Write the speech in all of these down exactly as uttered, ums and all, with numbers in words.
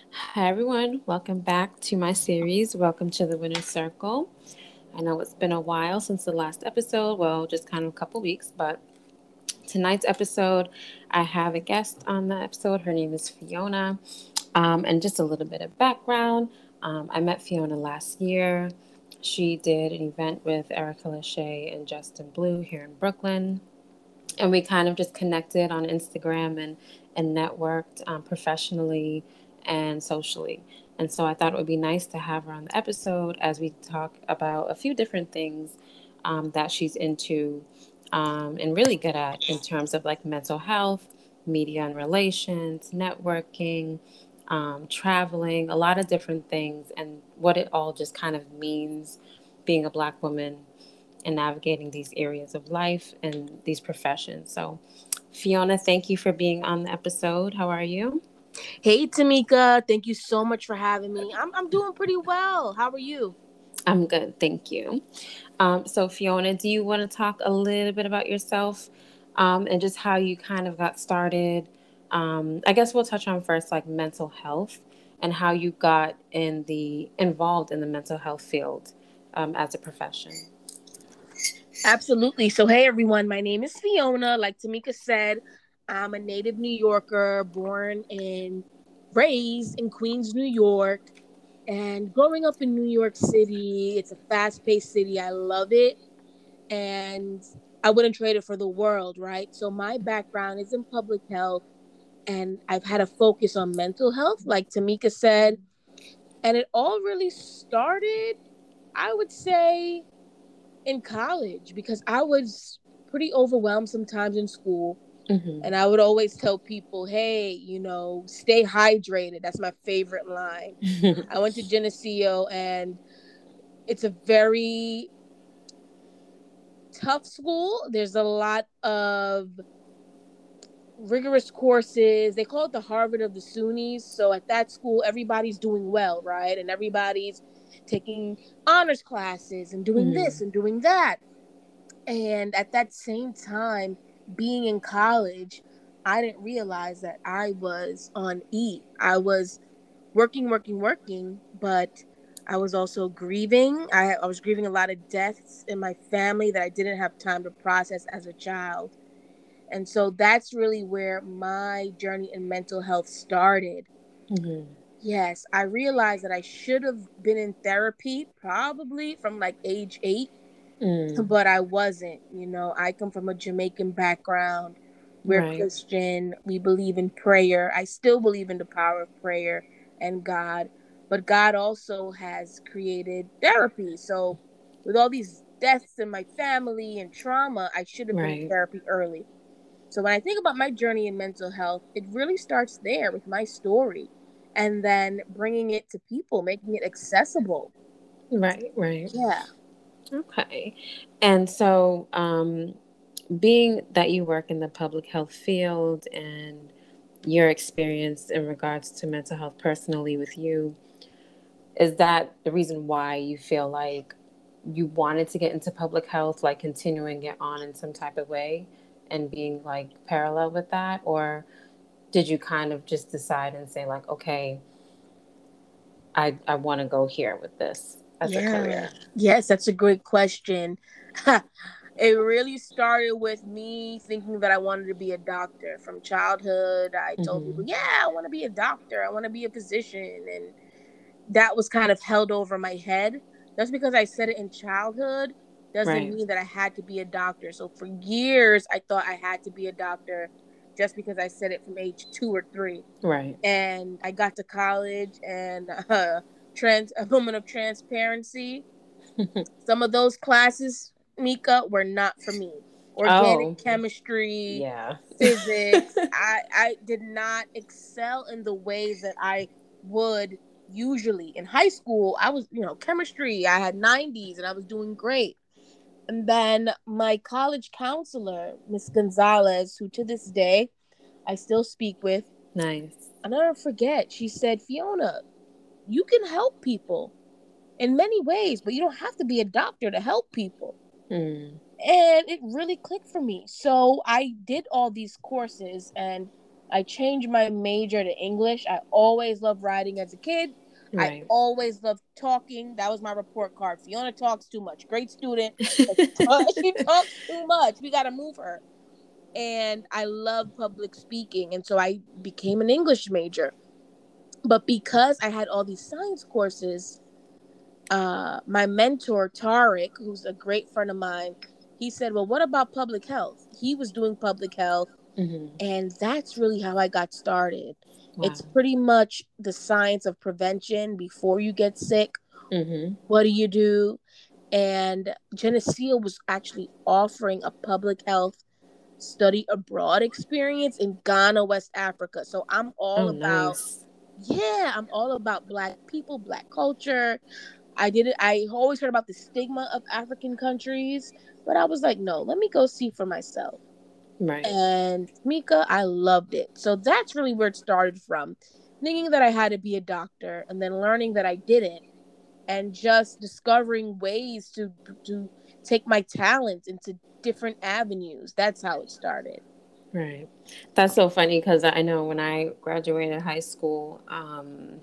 Hi, everyone. Welcome back to my series. Welcome to the Winner's Circle. I know it's been a while since the last episode. Well, just kind of a couple weeks, but tonight's episode, I have a guest on the episode. Her name is Fiona. Um, and just a little bit of background um, I met Fiona last year. She did an event with Erica Lachey and Justin Blue here in Brooklyn. And we kind of just connected on Instagram and, and networked um, professionally and socially. And so I thought it would be nice to have her on the episode as we talk about a few different things um, that she's into um, and really good at in terms of like mental health, media and relations, networking, um, traveling, a lot of different things, and what it all just kind of means being a Black woman and navigating these areas of life and these professions. So, Fiona, thank you for being on the episode. How are you? Hey Tamika, thank you so much for having me. I'm I'm doing pretty well. How are you? I'm good, thank you. Um, so, Fiona, do you want to talk a little bit about yourself um, and just how you kind of got started? Um, I guess we'll touch on first like mental health and how you got in the involved in the mental health field um, as a profession. Absolutely. So hey everyone, my name is Fiona. Like Tamika said, I'm a native New Yorker, born and raised in Queens, New York. And growing up in New York City, it's a fast-paced city. I love it. And I wouldn't trade it for the world, right? So my background is in public health and I've had a focus on mental health, like Tamika said. And it all really started, I would say, in college because I was pretty overwhelmed sometimes in school. Mm-hmm. And I would always tell people, hey, you know, stay hydrated. That's my favorite line. I went to Geneseo and it's a very tough school. There's a lot of rigorous courses. They call it the Harvard of the SUNYs. So at that school, everybody's doing well, right? And everybody's taking honors classes and doing Mm-hmm. this and doing that. And at that same time, being in college, I didn't realize that I was on E. I was working, working, working, but I was also grieving. I, I was grieving a lot of deaths in my family that I didn't have time to process as a child. And so that's really where my journey in mental health started. Mm-hmm. Yes, I realized that I should have been in therapy probably from like age eight, Mm. but I wasn't. You know, I come from a Jamaican background. We're Right. Christian. We believe in prayer. I still believe in the power of prayer and God, but God also has created therapy. So, with all these deaths in my family and trauma, I should have been in Right. therapy early. So when I think about my journey in mental health, it really starts there with my story and then bringing it to people, making it accessible. Right. Right. Yeah. Okay. And so, um, being that you work in the public health field and your experience in regards to mental health personally with you, is that the reason why you feel like you wanted to get into public health, like continuing it on in some type of way and being like parallel with that? Or did you kind of just decide and say, like, okay, I, I want to go here with this as a Yeah. career? Yes, that's a great question. It really started with me thinking that I wanted to be a doctor from childhood. I told people, Mm-hmm. yeah, I want to be a doctor. I want to be a physician. And that was kind of held over my head. Just because I said it in childhood doesn't Right. mean that I had to be a doctor. So for years, I thought I had to be a doctor just because I said it from age two or three. Right. And I got to college and uh, trans a moment of transparency. Some of those classes, Mika, were not for me. Organic Oh, chemistry, yeah. physics. I I did not excel in the way that I would usually. In high school, I was, you know, chemistry. I had nineties and I was doing great. And then my college counselor, Miss Gonzalez, who to this day I still speak with, Nice. I'll never forget, she said, Fiona, you can help people in many ways, but you don't have to be a doctor to help people. Mm. And it really clicked for me. So I did all these courses and I changed my major to English. I always loved writing as a kid. I Right. always loved talking. That was my report card. Fiona talks too much. Great student. But she, talk, she talks too much. We got to move her. And I love public speaking. And so I became an English major. But because I had all these science courses, uh, my mentor, Tariq, who's a great friend of mine, he said, well, what about public health? He was doing public health. Mm-hmm. And that's really how I got started. Wow. It's pretty much the science of prevention before you get sick. Mm-hmm. What do you do? And Geneseo was actually offering a public health study abroad experience in Ghana, West Africa. So I'm all Oh, about, nice. yeah, I'm all about Black people, Black culture. I did it. I always heard about the stigma of African countries, but I was like, no, let me go see for myself. Right. And Mika, I loved it. So that's really where it started from. Thinking that I had to be a doctor and then learning that I didn't and just discovering ways to to take my talents into different avenues. That's how it started. Right. That's so funny because I know when I graduated high school, um,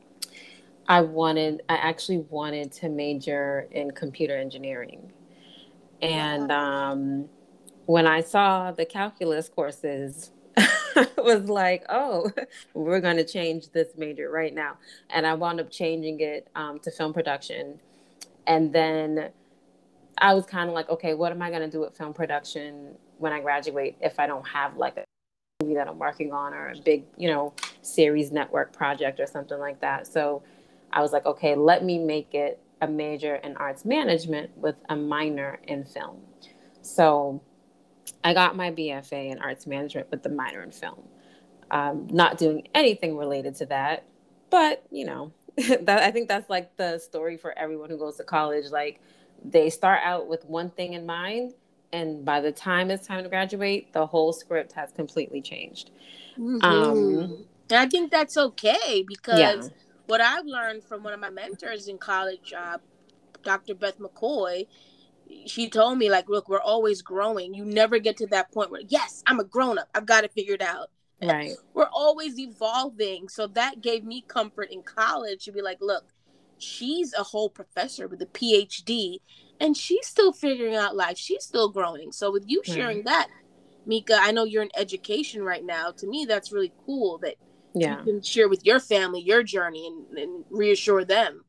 I wanted, I actually wanted to major in computer engineering. And Wow. um, when I saw the calculus courses, I was like, oh, we're going to change this major right now. And I wound up changing it um, to film production. And then I was kind of like, okay, what am I going to do with film production when I graduate if I don't have like a movie that I'm working on or a big, you know, series network project or something like that. So I was like, okay, let me make it a major in arts management with a minor in film. So I got my B F A in arts management with the minor in film. Um, not doing anything related to that, but you know, that I think that's like the story for everyone who goes to college. Like they start out with one thing in mind, and by the time it's time to graduate, the whole script has completely changed. Um, Mm-hmm. And I think that's okay yeah, because what I've learned from one of my mentors in college, uh, Doctor Beth McCoy, she told me like, look, we're always growing. You never get to that point where, yes, I'm a grown up. I've got it figured out. right, We're always evolving. So that gave me comfort in college to be like, look, she's a whole professor with a P H D and she's still figuring out life. She's still growing. So with you right, sharing that, Mika, I know you're in education right now. To me, that's really cool that you yeah, can share with your family your journey and, and reassure them.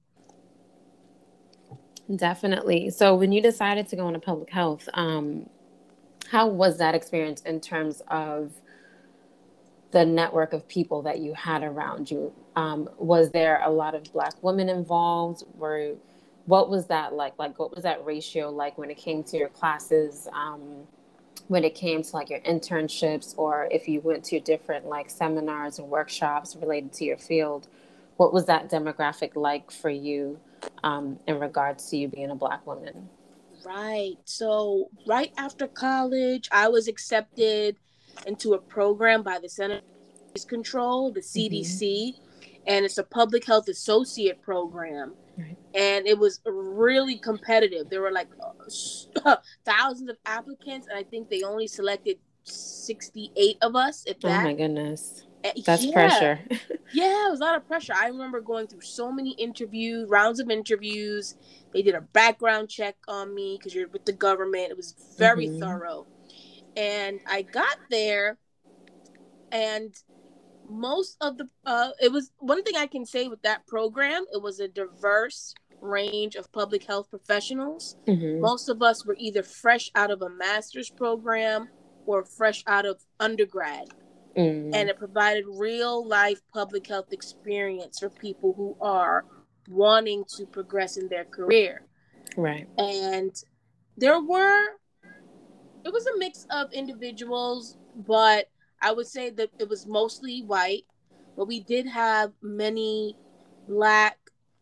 definitely. So when you decided to go into public health, um, how was that experience in terms of the network of people that you had around you? Um, was there a lot of Black women involved? Were what was that like? Like, what was that ratio like when it came to your classes? Um, when it came to like your internships, or if you went to different like seminars and workshops related to your field, what was that demographic like for you um, in regards to you being a Black woman? Right. So, right after college, I was accepted into a program by the Center for Disease Control, the Mm-hmm. C D C, and it's a public health associate program. Right. And it was really competitive. There were like thousands of applicants, and I think they only selected sixty-eight of us, if Oh that. my goodness, Uh, that's Yeah. pressure. Yeah, it was a lot of pressure. I remember going through so many interviews, rounds of interviews. They did a background check on me because you're with the government. It was very Mm-hmm. thorough. And I got there, and most of the, uh, it was one thing I can say with that program, it was a diverse range of public health professionals. Mm-hmm. Most of us were either fresh out of a master's program or fresh out of undergrad, and Mm, it provided real life public health experience for people who are wanting to progress in their career. right. And there were, it was a mix of individuals, but I would say that it was mostly white, but we did have many Black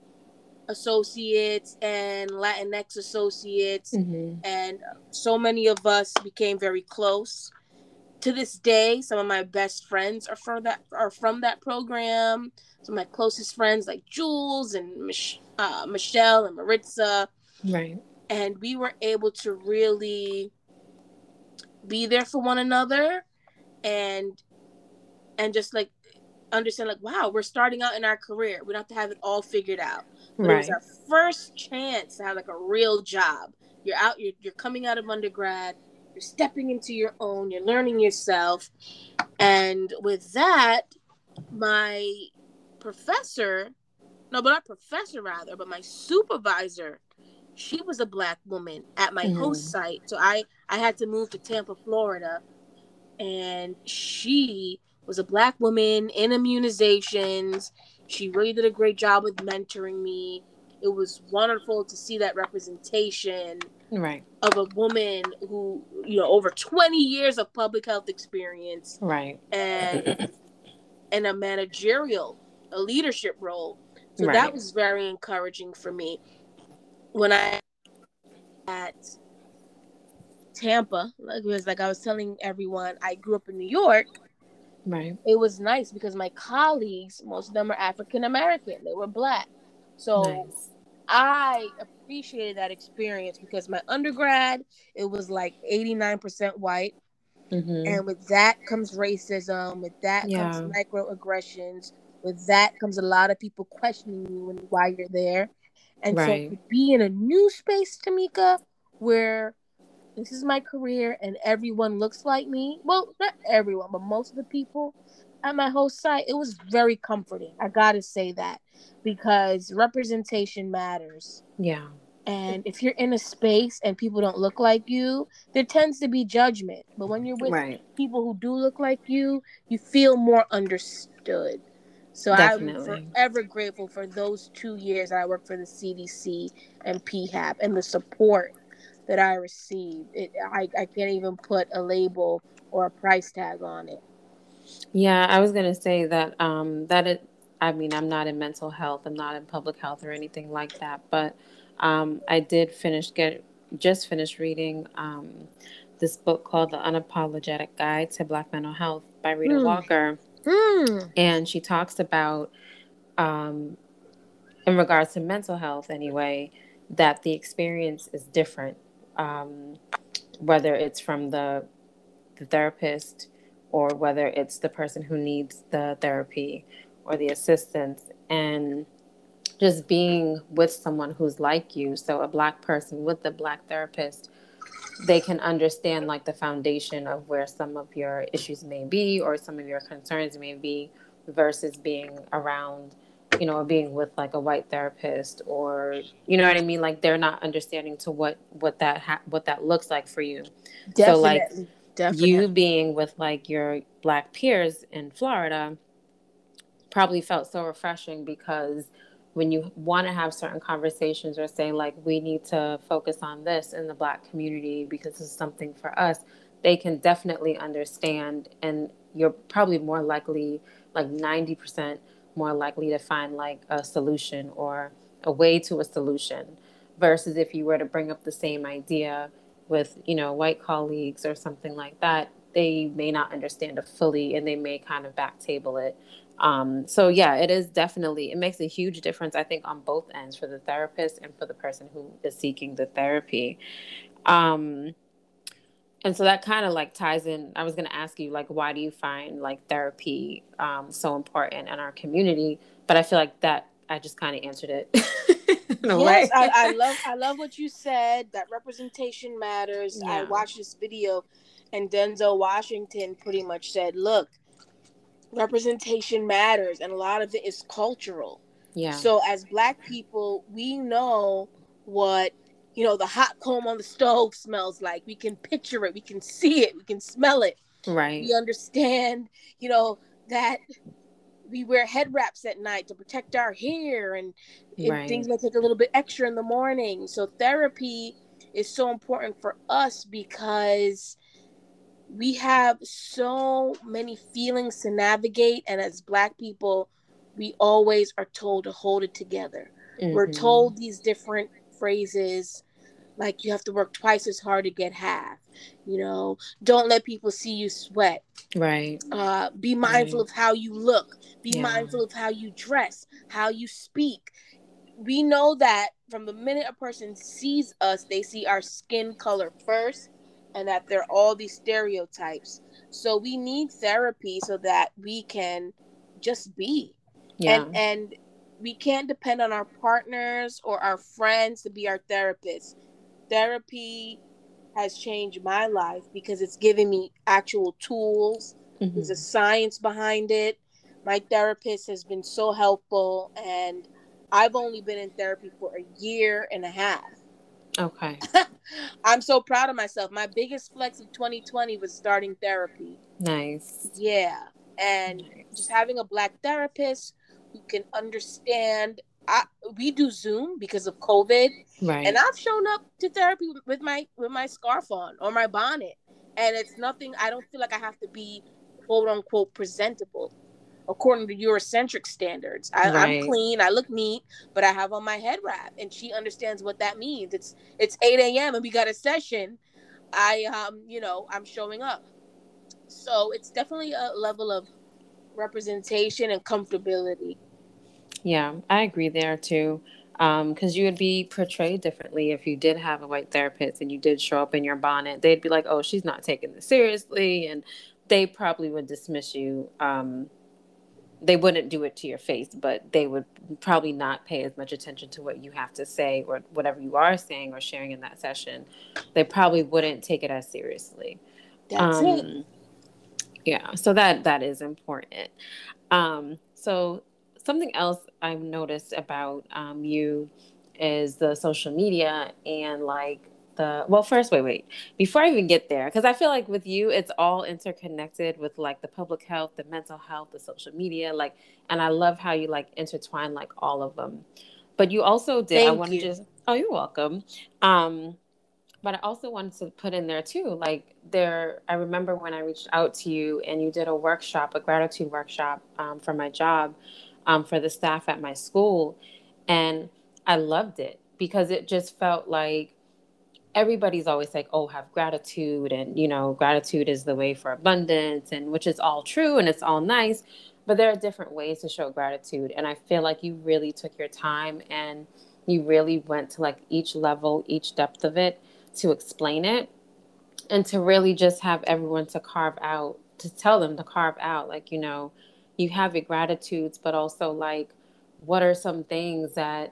associates and Latinx associates, Mm-hmm. and so many of us became very close. To this day, some of my best friends are from that are from that program. Some of my closest friends, like Jules and Mich- uh, Michelle and Maritza, Right. and we were able to really be there for one another and and just like understand like, wow, we're starting out in our career. We don't have to have it all figured out. But it was Right. our first chance to have like a real job. You're out, you're, you're coming out of undergrad, you're stepping into your own, you're learning yourself. And with that, my professor, no, but not professor rather, but my supervisor, she was a black woman at my host Mm-hmm. site. So I, I had to move to Tampa, Florida. And she was a black woman in immunizations. She really did a great job with mentoring me. It was wonderful to see that representation Right. of a woman who, you know, over twenty years of public health experience Right. and and a managerial, a leadership role. So that Right. was very encouraging for me. When I at Tampa, like it was like I was telling everyone, I grew up in New York. Right. It was nice because my colleagues, most of them are African American. They were black. So Nice. I appreciated that experience because my undergrad, it was like eighty-nine percent white. Mm-hmm. And with that comes racism. With that comes Yeah. microaggressions. With that comes a lot of people questioning you and why you're there. And so Right. to be in a new space, Tamika, where this is my career and everyone looks like me. Well, not everyone, but most of the people at my host site, it was very comforting. I gotta say that because representation matters. Yeah. And if you're in a space and people don't look like you, there tends to be judgment. But when you're with Right. people who do look like you, you feel more understood. So I'm Definitely. forever grateful for those two years I worked for the C D C and P HAP and the support that I received. It, I, I can't even put a label or a price tag on it. Yeah, I was gonna say that um that it I mean, I'm not in mental health, I'm not in public health or anything like that, but um I did finish get just finished reading um this book called The Unapologetic Guide to Black Mental Health by Rita Hmm. Walker. Hmm. And she talks about um in regards to mental health anyway, that the experience is different. Um whether it's from the the therapist or whether it's the person who needs the therapy or the assistance, and just being with someone who's like you, so a black person with a black therapist, they can understand like the foundation of where some of your issues may be or some of your concerns may be versus being around, you know, being with like a white therapist, or you know what I mean, like they're not understanding to what what that ha- what that looks like for you. So like Definitely. you Definitely. being with like your black peers in Florida probably felt so refreshing, because when you want to have certain conversations or say like we need to focus on this in the black community because this is something for us, they can definitely understand, and you're probably more likely, like ninety percent more likely to find like a solution or a way to a solution, versus if you were to bring up the same idea with, you know, white colleagues or something like that, they may not understand it fully and they may kind of back table it. Um, so yeah, it is definitely, it makes a huge difference, I think, on both ends, for the therapist and for the person who is seeking the therapy. Um, and so that kind of like ties in. I was going to ask you, like, why do you find like therapy um, so important in our community? But I feel like that I just kind of answered it in a Yes, way. I, I love I love what you said. That representation matters. I Yeah. watched this video, and Denzel Washington pretty much said, "Look, representation matters, and a lot of it is cultural. Yeah. So as Black people, we know what, you know, the hot comb on the stove smells like. We can picture it, we can see it, we can smell it. Right. We understand, you know, that we wear head wraps at night to protect our hair, and it, Right. things may take a little bit extra in the morning. So therapy is so important for us because we have so many feelings to navigate, and as Black people, we always are told to hold it together. We're Mm-hmm. told these different phrases like you have to work twice as hard to get half, you know, don't let people see you sweat, Right. uh, be mindful Right. of how you look, be Yeah. mindful of how you dress, how you speak. We know that from the minute a person sees us, they see our skin color first, and that there are all these stereotypes. So we need therapy so that we can just be. And Yeah. and we can't depend on our partners or our friends to be our therapists. Therapy has changed my life because it's giving me actual tools. There's a Mm-hmm. science behind it. My therapist has been so helpful, and I've only been in therapy for a year and a half. Okay. I'm so proud of myself. My biggest flex of twenty twenty was starting therapy. Nice. Yeah. And just Nice. having a black therapist who can understand. I, we do Zoom because of COVID, and Right. I've shown up to therapy with my with my scarf on or my bonnet, and it's nothing. I don't feel like I have to be quote unquote presentable according to Eurocentric standards. I, I'm Right. clean, I look neat, but I have on my head wrap, and she understands what that means. It's it's eight a m and we got a session. I um you know I'm showing up, so it's definitely a level of representation and comfortability. Yeah, I agree there too. Um, because you would be portrayed differently if you did have a white therapist and you did show up in your bonnet. They'd be like, "Oh, she's not taking this seriously," and they probably would dismiss you. Um, they wouldn't do it to your face, but they would probably not pay as much attention to what you have to say or whatever you are saying or sharing in that session. They probably wouldn't take it as seriously. That's it. Um, yeah, so that that is important. Um, so something else I've noticed about um, you is the social media and like the well first wait wait before I even get there because I feel like with you it's all interconnected with like the public health, the mental health, the social media, like, and I love how you like intertwine like all of them. But you also did I Thank want to you. just oh you're welcome. Um, but I also wanted to put in there too, like there, I remember when I reached out to you and you did a workshop, a gratitude workshop um, for my job, um, for the staff at my school. And I loved it because it just felt like everybody's always like, oh, have gratitude. And, you know, gratitude is the way for abundance, and which is all true and it's all nice. But there are different ways to show gratitude. And I feel like you really took your time and you really went to like each level, each depth of it to explain it and to really just have everyone to carve out, to tell them to carve out, like, you know, you have your gratitudes, but also like, what are some things that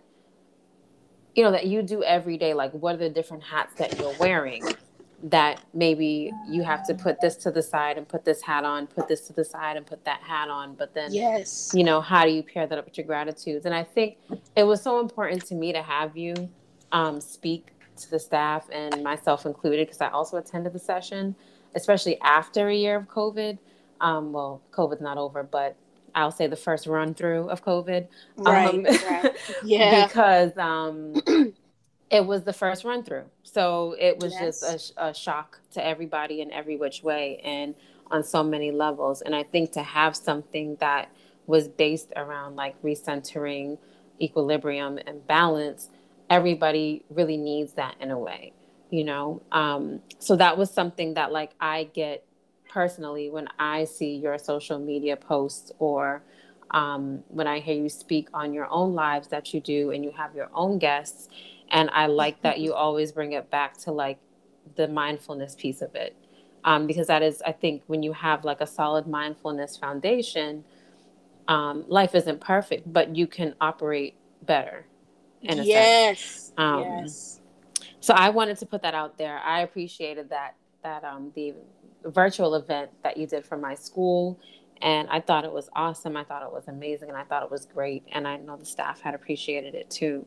you know that you do every day, like what are the different hats that you're wearing that maybe you have to put this to the side and put this hat on, put this to the side and put that hat on, but then Yes. you know how do you pair that up with your gratitudes? And I think it was so important to me to have you um, speak to the staff and myself included because I also attended the session, especially after a year of COVID. Um, well, COVID's not over, but I'll say the first run through of COVID, Right. um, Right. Yeah. because um, it was the first run through. So it was just Yes. a, a shock to everybody in every which way and on so many levels. And I think to have something that was based around like recentering, equilibrium, and balance, everybody really needs that in a way, you know? Um, so that was something that like I get personally when I see your social media posts or um, when I hear you speak on your own lives that you do and you have your own guests. And I like that you always bring it back to like the mindfulness piece of it. Um, because that is, I think, when you have like a solid mindfulness foundation, um, life isn't perfect, but you can operate better in a sense. Yes. Um, Yes. so I wanted to put that out there. I appreciated that that um, the virtual event that you did for my school, and I thought it was awesome. I thought it was amazing, and I thought it was great. And I know the staff had appreciated it too.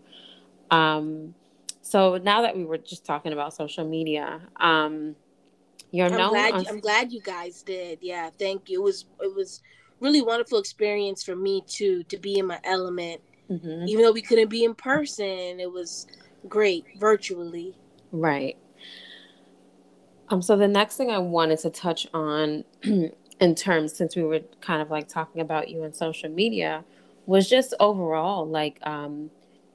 Um, so now that we were just talking about social media, um, you're I'm known glad. on. You, I'm glad you guys did. Yeah. Thank you. It was. It was really wonderful experience for me too to be in my element, Mhm. even though we couldn't be in person. It was great virtually. Right. Um, so the next thing I wanted to touch on in terms, since we were kind of like talking about you and social media, was just overall like um,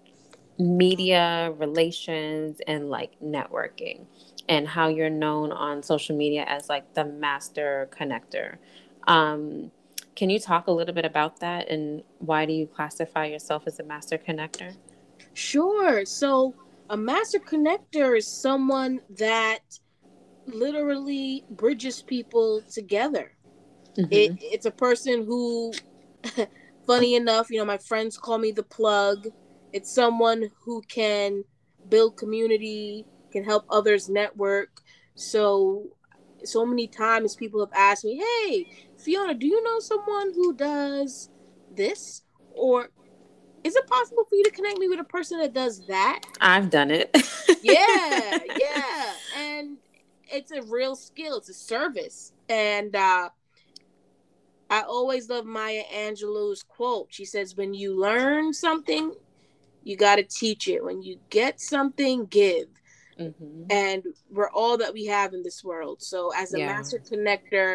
media relations and like networking and how you're known on social media as like the master connector. Um, can you talk a little bit about that and why do you classify yourself as a master connector? Sure. So a master connector is someone that literally bridges people together. It Mm-hmm. it's a person who, funny enough, you know, my friends call me the plug. It's someone who can build community, can help others network. So so many times people have asked me, "Hey, Fiona, do you know someone who does this?" Or is it possible for you to connect me with a person that does that? I've done it. Yeah, yeah. And it's a real skill, it's a service. And uh I always love Maya Angelou's quote. She says, when you learn something, you got to teach it. When you get something, give. Mm-hmm. And we're all that we have in this world. So, as a Yeah. master connector,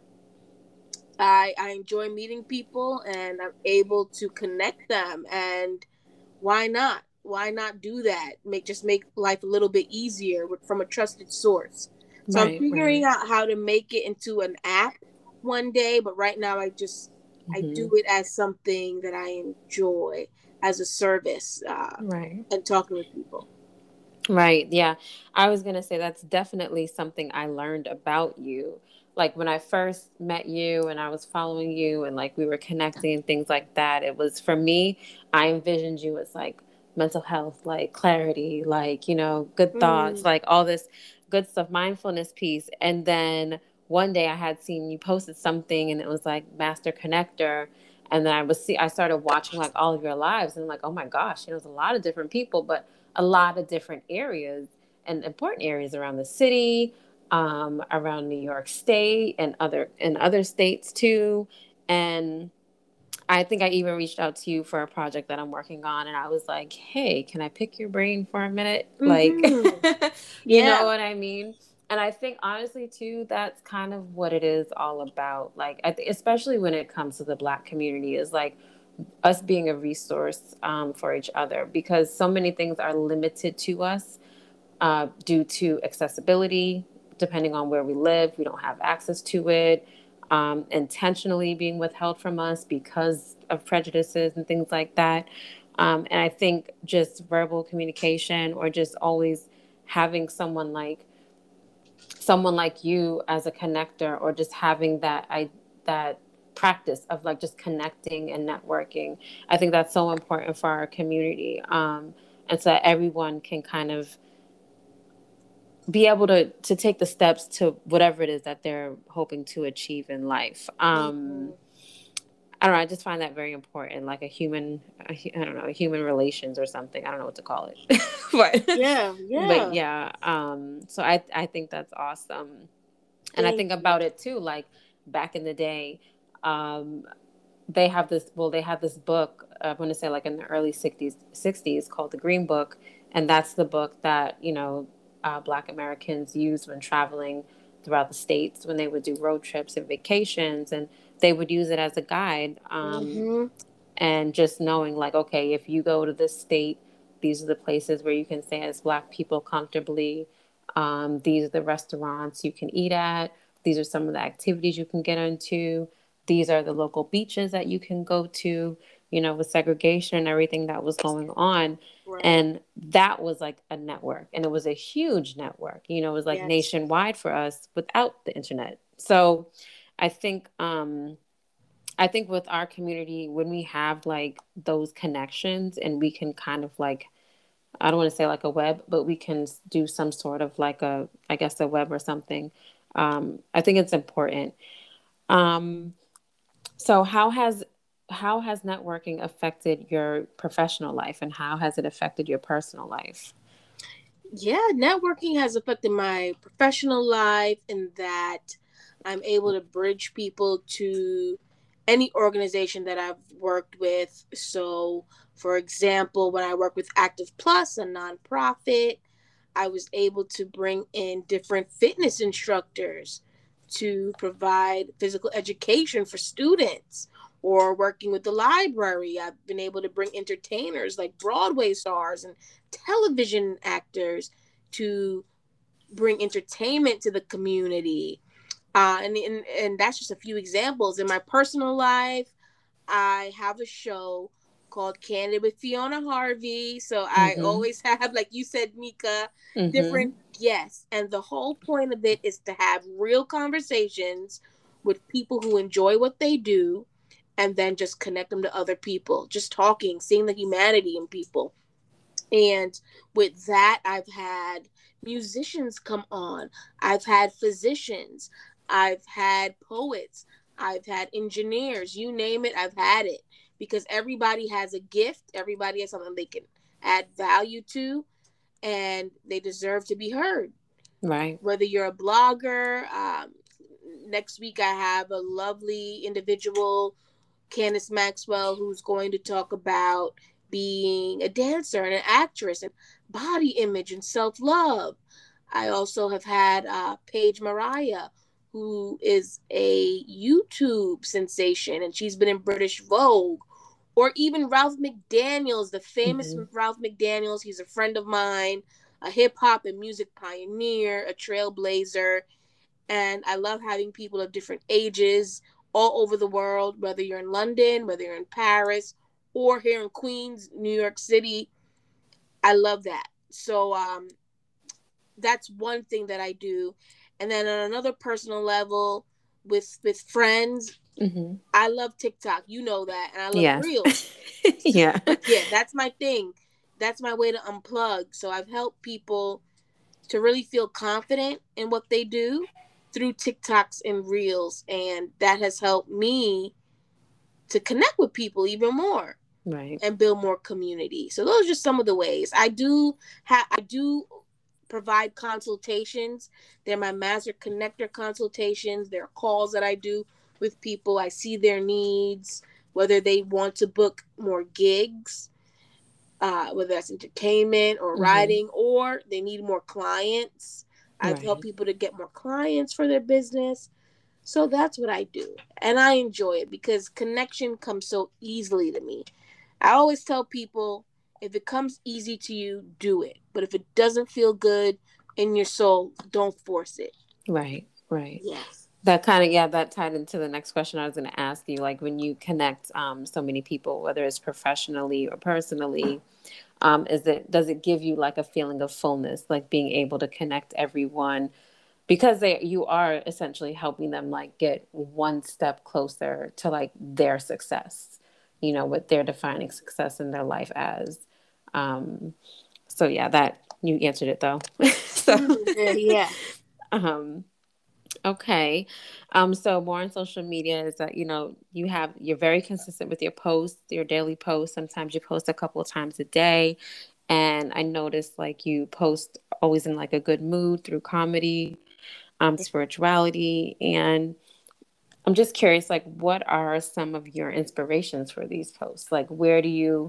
I, I enjoy meeting people and I'm able to connect them. And why not? Why not do that? Make just make life a little bit easier with, from a trusted source. So I'm Right. figuring Right. out how to make it into an app one day, but right now I just I do Mm-hmm. it as something that I enjoy as a service, uh, Right. and talking with people. Right. Yeah. I was going to say that's definitely something I learned about you. Like when I first met you and I was following you and like we were connecting and things like that, it was for me, I envisioned you as like mental health, like clarity, like, you know, good thoughts, Mm, like all this good stuff, mindfulness piece. And then one day I had seen you posted something and it was like Master Connector. And then I was see I started watching like all of your lives and like, oh my gosh, you know, there's a lot of different people, but a lot of different areas and important areas around the city, um, around New York State and other in other states too. And I think I even reached out to you for a project that I'm working on, and I was like, "Hey, can I pick your brain for a minute?" Like, mm-hmm. you know Yeah. what I mean? And I think honestly too, that's kind of what it is all about. Like, I th- especially when it comes to the Black community, is like us being a resource um, for each other because so many things are limited to us uh, due to accessibility. Depending on where we live, we don't have access to it, um, intentionally being withheld from us because of prejudices and things like that. Um, and I think just verbal communication or just always having someone like someone like you as a connector or just having that I that practice of like just connecting and networking. I think that's so important for our community. Um, and so that everyone can kind of be able to to take the steps to whatever it is that they're hoping to achieve in life. Um, Mm-hmm. I don't know. I just find that very important, like a human, a, I don't know, human relations or something. I don't know what to call it, but Yeah. but Yeah. yeah. Um, so I I think that's awesome, and I Thank think you. about it too. Like back in the day, um, they have this. Well, they had this book. I want to say like in the early sixties, sixties called the Green Book, and that's the book that you know uh, Black Americans used when traveling throughout the states when they would do road trips and vacations, and they would use it as a guide. Um, Mm-hmm. and just knowing like okay if you go to this state these are the places where you can stay as Black people comfortably, um, these are the restaurants you can eat at, these are some of the activities you can get into, these are the local beaches that you can go to, you know, with segregation and everything that was going on. Right. And that was like a network and it was a huge network, you know, it was like Yes. nationwide for us without the internet. So I think um I think with our community, when we have like those connections and we can kind of like, I don't want to say like a web, but we can do some sort of like a, I guess a web or something. Um, I think it's important. Um, so how has how has networking affected your professional life and how has it affected your personal life? Yeah, networking has affected my professional life in that I'm able to bridge people to any organization that I've worked with. So, for example, when I work with Active Plus, a nonprofit, I was able to bring in different fitness instructors to provide physical education for students. Or working with the library, I've been able to bring entertainers like Broadway stars and television actors to bring entertainment to the community. Uh, and, and and that's just a few examples. In my personal life, I have a show called Candid with Fiona Harvey. So I Mm-hmm. always have, like you said, Mika, Mm-hmm. different guests. And the whole point of it is to have real conversations with people who enjoy what they do and then just connect them to other people. Just talking, seeing the humanity in people. And with that, I've had musicians come on. I've had physicians. I've had poets. I've had engineers. You name it, I've had it. Because everybody has a gift, everybody has something they can add value to, and they deserve to be heard. Right. Whether you're a blogger, um, next week I have a lovely individual, Candice Maxwell, who's going to talk about being a dancer and an actress and body image and self love. I also have had uh, Paige Mariah, who is a YouTube sensation, and she's been in British Vogue. Or even Ralph McDaniels, the famous Mm-hmm. Ralph McDaniels. He's a friend of mine, a hip hop and music pioneer, a trailblazer, and I love having people of different ages all over the world, whether you're in London, whether you're in Paris, or here in Queens, New York City. I love that. So um, that's one thing that I do. And then on another personal level, with with friends, Mm-hmm. I love TikTok. You know that, and I love Yes. Reels. Yeah. Yeah, that's my thing. That's my way to unplug. So I've helped people to really feel confident in what they do through TikToks and Reels. And that has helped me to connect with people even more Right. and build more community. So those are just some of the ways. I do have I do provide consultations. They're my master connector consultations. They're calls that I do with people. I see their needs, whether they want to book more gigs, uh, whether that's entertainment or Mm-hmm. writing, or they need more clients. I've helped Right. people to get more clients for their business. So that's what I do. And I enjoy it because connection comes so easily to me. I always tell people, if it comes easy to you, do it. But if it doesn't feel good in your soul, don't force it. Right. Right. Yes. That kind of, yeah, that tied into the next question I was going to ask you. Like when you connect um, so many people, whether it's professionally or personally, um, is it does it give you like a feeling of fullness, like being able to connect everyone because they you are essentially helping them like get one step closer to like their success, you know, what they're defining success in their life as. Um, so yeah, that you answered it though. So Yeah. um okay. Um, so more on social media is that, you know, you have, you're very consistent with your posts, your daily posts. Sometimes you post a couple of times a day. And I noticed like you post always in like a good mood through comedy, um, spirituality. And I'm just curious, like, what are some of your inspirations for these posts? Like, where do you,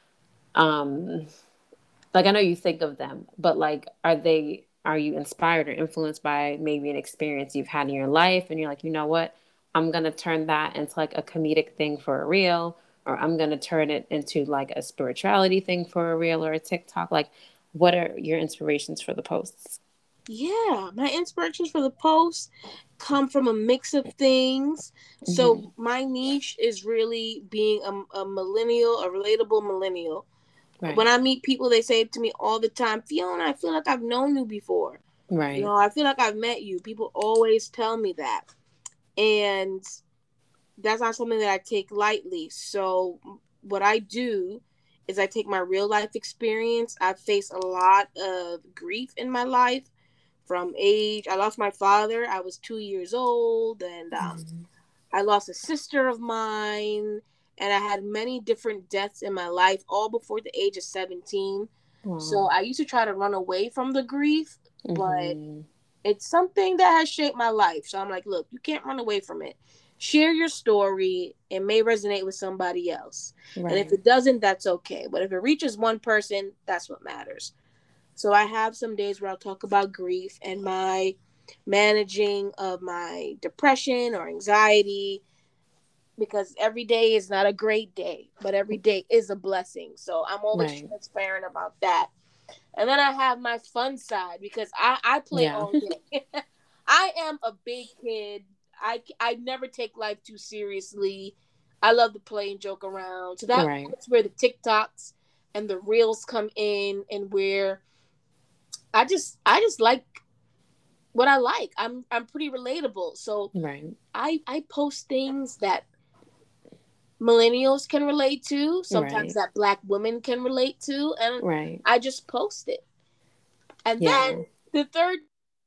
um, like I know you think of them, but like are they are you inspired or influenced by maybe an experience you've had in your life and you're like, you know what? I'm gonna turn that into like a comedic thing for a reel, or I'm gonna turn it into like a spirituality thing for a reel or a TikTok. Like what are your inspirations for the posts? Yeah, my inspirations for the post come from a mix of things. Mm-hmm. So my niche is really being a, a millennial, a relatable millennial. When Right. I meet people, they say to me all the time, Fiona, I feel like I've known you before. You Right. know, I feel like I've met you. People always tell me that. And that's not something that I take lightly. So what I do is I take my real life experience. I've faced a lot of grief in my life from age. I lost my father. I was two years old, and um, Mm-hmm. I lost a sister of mine, and I had many different deaths in my life, all before the age of seventeen. So Wow. I used to try to run away from the grief, but Mm-hmm. it's something that has shaped my life. So I'm like, look, you can't run away from it. Share your story. It may resonate with somebody else. And if Right. it doesn't, that's okay. But if it reaches one person, that's what matters. So I have some days where I'll talk about grief and my managing of my depression or anxiety, because every day is not a great day, but every day is a blessing. So I'm always Right. transparent about that. And then I have my fun side because I, I play Yeah. all day. I am a big kid. I, I never take life too seriously. I love to play and joke around. So that, Right. that's where the TikToks and the reels come in, and where I just I just like what I like. I'm I'm pretty relatable. So Right. I I post things that millennials can relate to, sometimes Right. that black women can relate to, and Right. I just post it. And then Yeah. the third,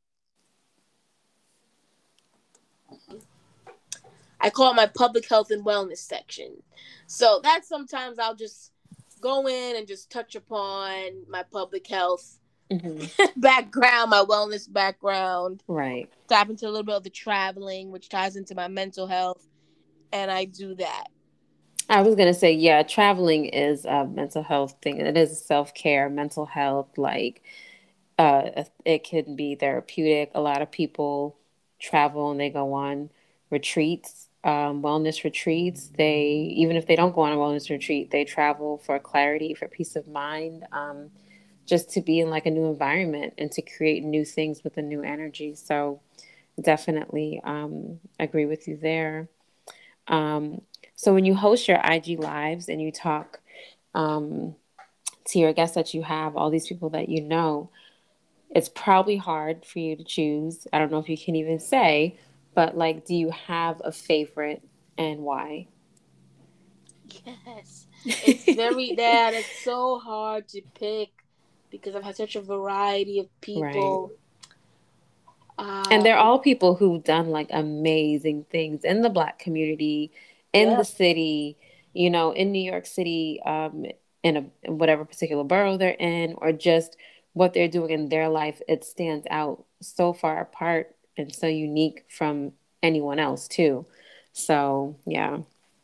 I call it my public health and wellness section. So that sometimes I'll just go in and just touch upon my public health Hmm. background, my wellness background, Right. tap into a little bit of the traveling, which ties into my mental health, and I do that. I was gonna say, yeah, traveling is a mental health thing. It is self care, mental health. Like, uh, it can be therapeutic. A lot of people travel and they go on retreats, um, wellness retreats. They even if they don't go on a wellness retreat, they travel for clarity, for peace of mind, um, just to be in like a new environment and to create new things with a new energy. So definitely um, agree with you there. Um, so when you host your I G lives and you talk um, to your guests that you have, all these people that you know, it's probably hard for you to choose. I don't know if you can even say, but like, do you have a favorite and why? Yes, it's very that. It's so hard to pick because I've had such a variety of Right. people. And they're Um, all people who've done like amazing things in the Black community, in yeah, the city, you know, in New York City, um, in a in whatever particular borough they're in, or just what they're doing in their life. It stands out so far apart and so unique from anyone else too. So yeah.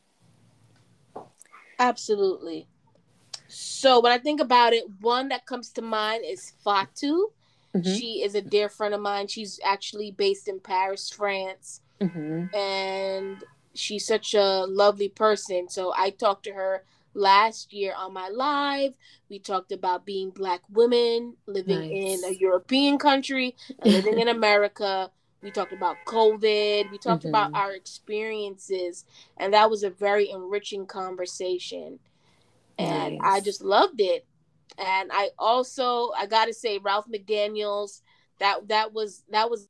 absolutely. So when I think about it, one that comes to mind is Fatu. Hmm. She is a dear friend of mine. She's actually based in Paris, France, Hmm. and she's such a lovely person. So I talked to her last year on my live. We talked about being black women living in a Nice. European country and living in America. We talked about COVID. We talked about Hmm. our experiences, and that was a very enriching conversation. And I Nice. just loved it. And I also I got to say Ralph McDaniels, that that was that was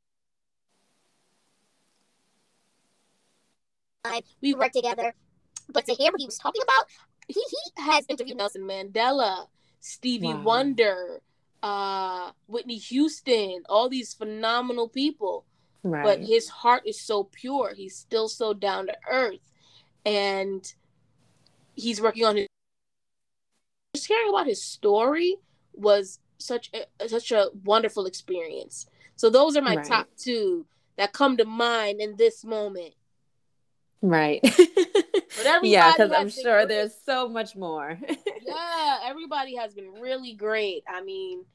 we worked together. But to hear what he was talking about, he he has interviewed Nelson Mandela, Stevie Wow. Wonder, uh, Whitney Houston, all these phenomenal people. But Right. his heart is so pure. He's still so down to earth, and he's working on his. Just hearing about his story was such a such a wonderful experience. So those are my Right. top two that come to mind in this moment. Right. But Yeah, everybody because I'm has been sure great. there's so much more. Yeah, everybody has been really great. I mean,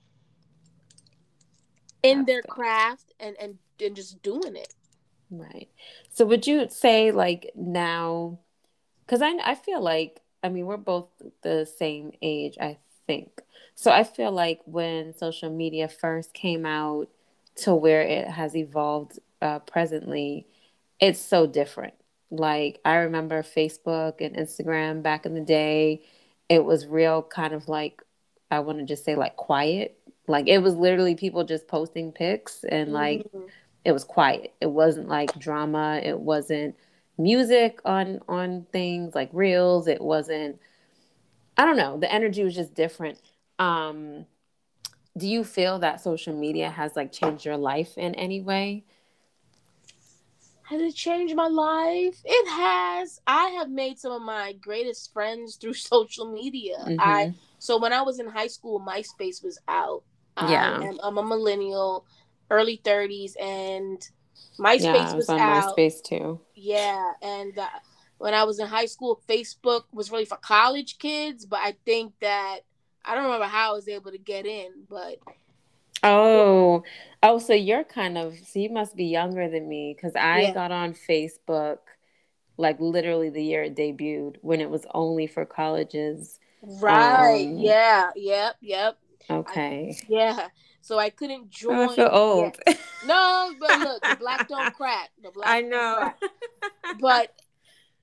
in That's their good. craft and and and just doing it. Right. So would you say like now, because I I feel like I mean we're both the same age, I think. So I feel like when social media first came out to where it has evolved uh, presently, it's so different. Like I remember Facebook and Instagram back in the day, it was real kind of like I want to just say like quiet. Like it was literally people just posting pics and like Mm-hmm. it was quiet. It wasn't like drama. It wasn't music on on things like reels. It wasn't I don't know. The energy was just different. Um do you feel that social media has like changed your life in any way? Has it changed my life? It has. I have made some of my greatest friends through social media. I Mhm. so when I was in high school, MySpace was out. I Yeah. am I'm a millennial, early thirties, and Yeah, I MySpace was was on out. MySpace too. Yeah, and uh, when I was in high school, Facebook was really for college kids. But I think that I don't remember how I was able to get in, but Oh, oh, so you're kind of, so you must be younger than me because I yeah, got on Facebook like literally the year it debuted when it was only for colleges. right, Um, yeah, yep, yep. I okay. yeah, so I couldn't Oh, I feel join yet. old. No, but look, the black don't crack. The black I don't know. crack. But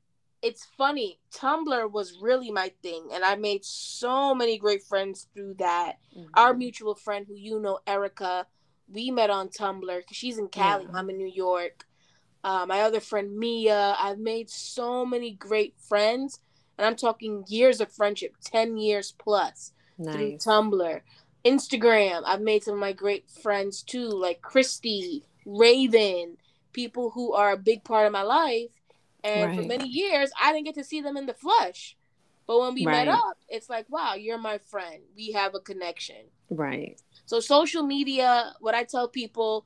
it's funny. Tumblr was really my thing, and I made so many great friends through that. Our Mm-hmm. mutual friend, who you know, Erica, we met on Tumblr because she's in Cali. Yeah. I'm in New York. Uh, my other friend Mia. I've made so many great friends, and I'm talking years of friendship, ten years plus through Nice. Tumblr. Instagram, I've made some of my great friends too, like Christy, Raven, people who are a big part of my life. And for Right. many years, I didn't get to see them in the flesh. But when we met Right. up, it's like, wow, you're my friend. We have a connection. Right. So, social media, what I tell people,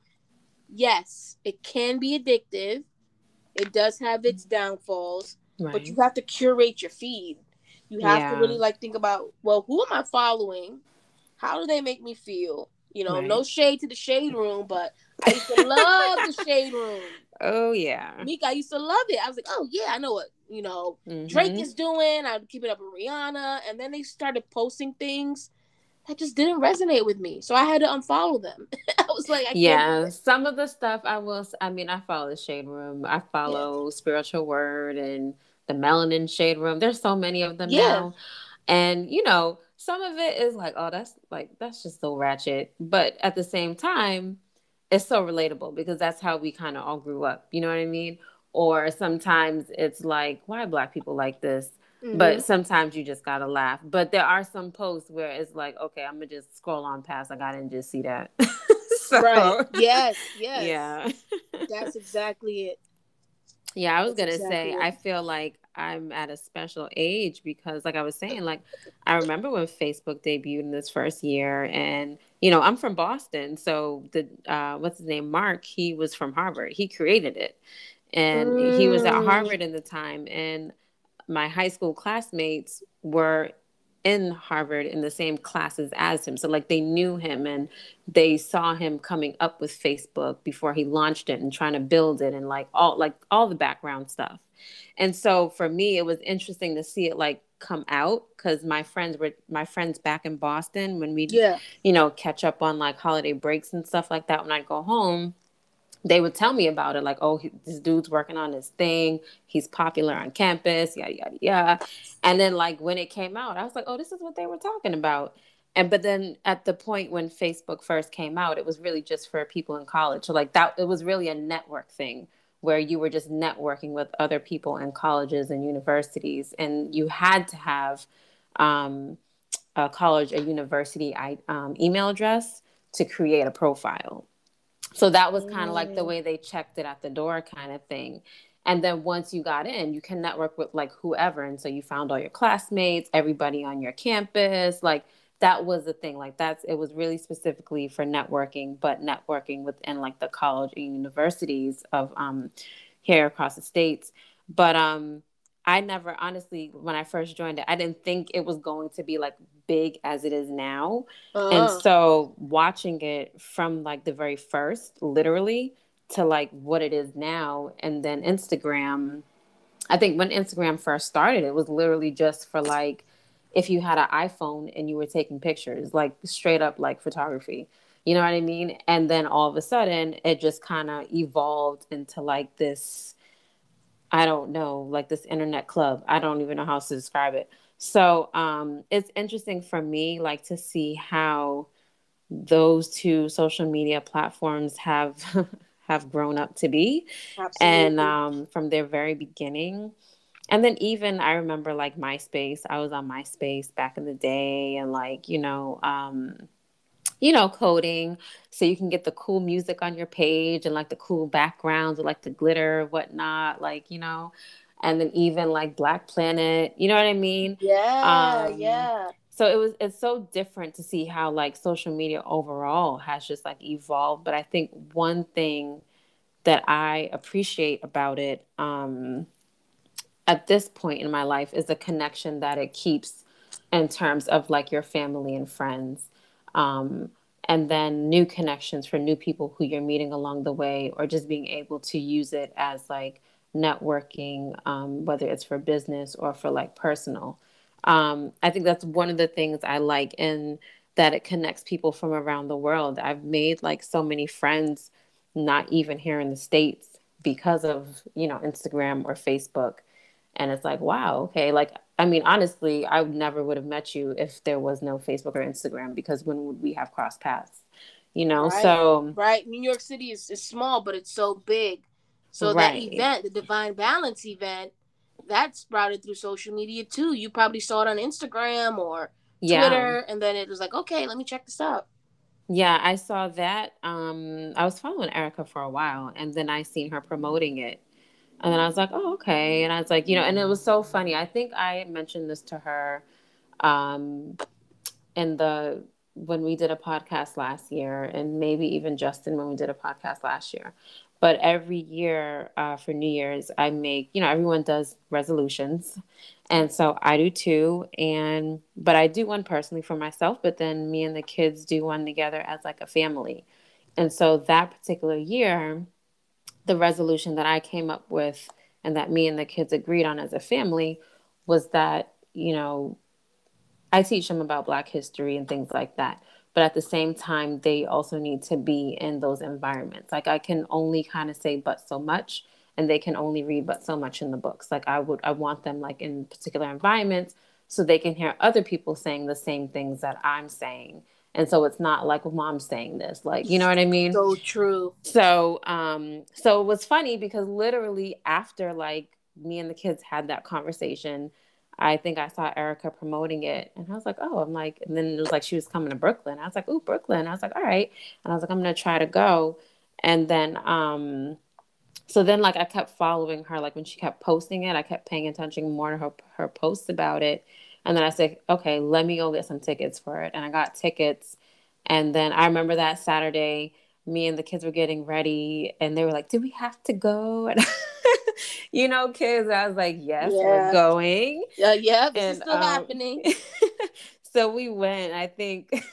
yes, it can be addictive. It does have its downfalls, but you Right. have to curate your feed. You have to Yeah. really like think about, well, who am I following? How do they make me feel? You know, no Right. shade to the shade room, but I used to love the shade room. Oh yeah. Meek, I used to love it. I was like, oh yeah, I know what, you know, Drake Mm-hmm. is doing. I'm keeping up with Rihanna. And then they started posting things that just didn't resonate with me. So I had to unfollow them. I was like, I can't do Yeah. it. Some of the stuff I will. s- I mean, I follow the Shade Room. I Yeah. follow Spiritual Word and the Melanin Shade Room. There's so many of them Yeah. now, and you know, some of it is like, oh, that's like that's just so ratchet. But at the same time, it's so relatable because that's how we kind of all grew up. You know what I mean? Or sometimes it's like, why black people like this? Mm-hmm. But sometimes you just gotta laugh. But there are some posts where it's like, okay, I'm gonna just scroll on past. Like I didn't just see that. Right. So Yes. Yes. yeah. That's exactly it. Yeah, I was That's gonna exactly say it. I feel like I'm at a special age because like I was saying, like I remember when Facebook debuted in this first year and you know, I'm from Boston. So the uh what's his name? Mark, he was from Harvard. He created it. And he was at Mm. Harvard in the time and my high school classmates were in Harvard in the same classes as him. So like they knew him and they saw him coming up with Facebook before he launched it and trying to build it and like all like all the background stuff. And so for me it was interesting to see it like come out cuz my friends were my friends back in Boston when we Yeah. you know catch up on like holiday breaks and stuff like that when I go home they would tell me about it like oh he, this dude's working on this thing he's popular on campus yada yada yada and then like when it came out I was like oh this is what they were talking about and but then at the point when Facebook first came out it was really just for people in college so like that it was really a network thing where you were just networking with other people in colleges and universities and you had to have um, a college or university um, email address to create a profile so that was kind of like the Mm. way they checked it at the door kind of thing. And then once you got in, you can network with like whoever. And so you found all your classmates, everybody on your campus. Like that was the thing. Like that's it was really specifically for networking, but networking within like the college and universities of um here across the states. But um I never honestly when I first joined it, I didn't think it was going to be like big as it is now and Uh. so watching it from like the very first, literally, to like what it is now, and then Instagram. I think when Instagram first started, it was literally just for like if you had an iPhone and you were taking pictures, like straight up like photography. You know what I mean? And then all of a sudden, it just kind of evolved into like this I don't know, like this internet club. I don't even know how to describe it. So um, it's interesting for me, like to see how those two social media platforms have have grown up to be and Absolutely. um, from their very beginning and then even I remember like MySpace I was on MySpace back in the day and like you know um, you know coding so you can get the cool music on your page and like the cool backgrounds with like the glitter whatnot like you know and then even like Black Planet you know what I mean Yeah. um Yeah. so it was it's so different to see how like social media overall has just like evolved but I think one thing that I appreciate about it um at this point in my life is the connection that it keeps in terms of like your family and friends um and then new connections for new people who you're meeting along the way or just being able to use it as like networking um, whether it's for business or for like personal um, I think that's one of the things I like in that it connects people from around the world. I've made like so many friends, not even here in the States, because of, you know, Instagram or Facebook. And it's like, wow, okay. Like, I mean, honestly, I never would have met you if there was no Facebook or Instagram, because when would we have crossed paths? You know, Right. so Right. New York City is, is small, but it's so big. So that right. event, the Divine Balance event, that sprouted through social media too. You probably saw it on Instagram or Yeah. Twitter, and then it was like, okay, let me check this out. Yeah, I saw that. Um, I was following Erica for a while, and then I seen her promoting it. And then I was like, oh, okay. And I was like, you know, and it was so funny. I think I mentioned this to her um, in the when we did a podcast last year, and maybe even Justin when we did a podcast last year. But every year uh, for New Year's, I make, you know, everyone does resolutions. And so I do too. And, but I do one personally for myself, but then me and the kids do one together as like a family. And so that particular year, the resolution that I came up with and that me and the kids agreed on as a family was that, you know, I teach them about Black history and things like that. But at the same time, they also need to be in those environments. Like I can only kind of say but so much, and they can only read but so much in the books. Like I would, I want them like in particular environments so they can hear other people saying the same things that I'm saying. And so it's not like, well, mom's saying this, like, you know what I mean? So true. So, um, so it was funny because literally after like me and the kids had that conversation, I think I saw Erica promoting it, and I was like, oh, I'm like, and then it was like she was coming to Brooklyn. I was like, oh, Brooklyn. I was like, all right, and I was like, I'm gonna try to go, and then, um, so then like I kept following her, like when she kept posting it, I kept paying attention more to her her posts about it, and then I said, okay, let me go get some tickets for it, and I got tickets, and then I remember that Saturday, me and the kids were getting ready, and they were like, do we have to go? And you know, kids, I was like, yes, we're Yeah. going. Yeah, yeah, this is And still um, happening. so we went. I think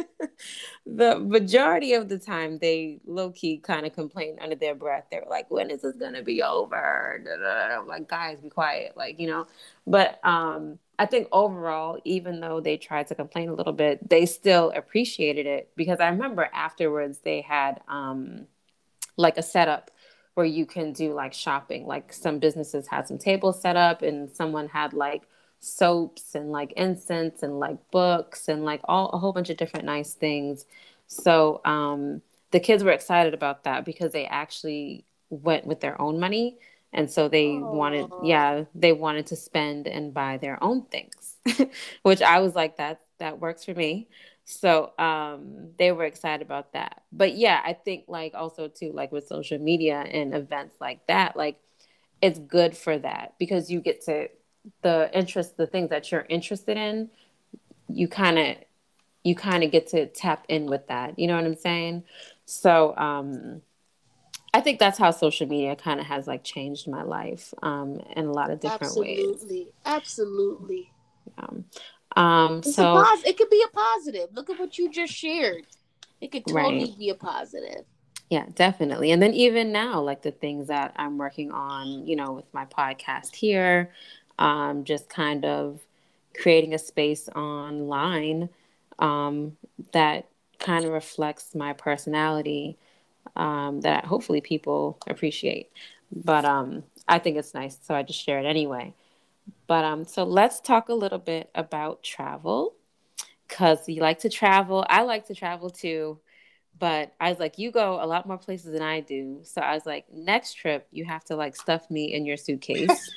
the majority of the time they low key kind of complained under their breath. They were like, when is this going to be over? Da, da, da. I'm like, guys, be quiet. Like, you know, but um, I think overall, even though they tried to complain a little bit, they still appreciated it, because I remember afterwards they had um, like a setup where you can do like shopping. Like some businesses had some tables set up, and someone had like soaps and like incense and like books and like all a whole bunch of different nice things. So um, the kids were excited about that because they actually went with their own money. And so they wanted, Oh, yeah, they wanted to spend and buy their own things, which I was like, that that works for me. So um, they were excited about that. But yeah, I think like also too, like with social media and events like that, like it's good for that because you get to the interest, the things that you're interested in, you kind of you kind of get to tap in with that. You know what I'm saying? So um, I think that's how social media kind of has like changed my life um, in a lot of different ways. absolutely. Absolutely. Um, um, It's a so pos it could be a positive. Look at what you just shared. It could right. totally be a positive. Yeah, definitely. And then even now, like the things that I'm working on, you know, with my podcast here, um, just kind of creating a space online um, that kind of reflects my personality um, that hopefully people appreciate. But um, I think it's nice, so I just share it anyway. But um, so let's talk a little bit about travel because you like to travel. I like to travel too. But I was like, you go a lot more places than I do. So I was like, next trip, you have to like stuff me in your suitcase.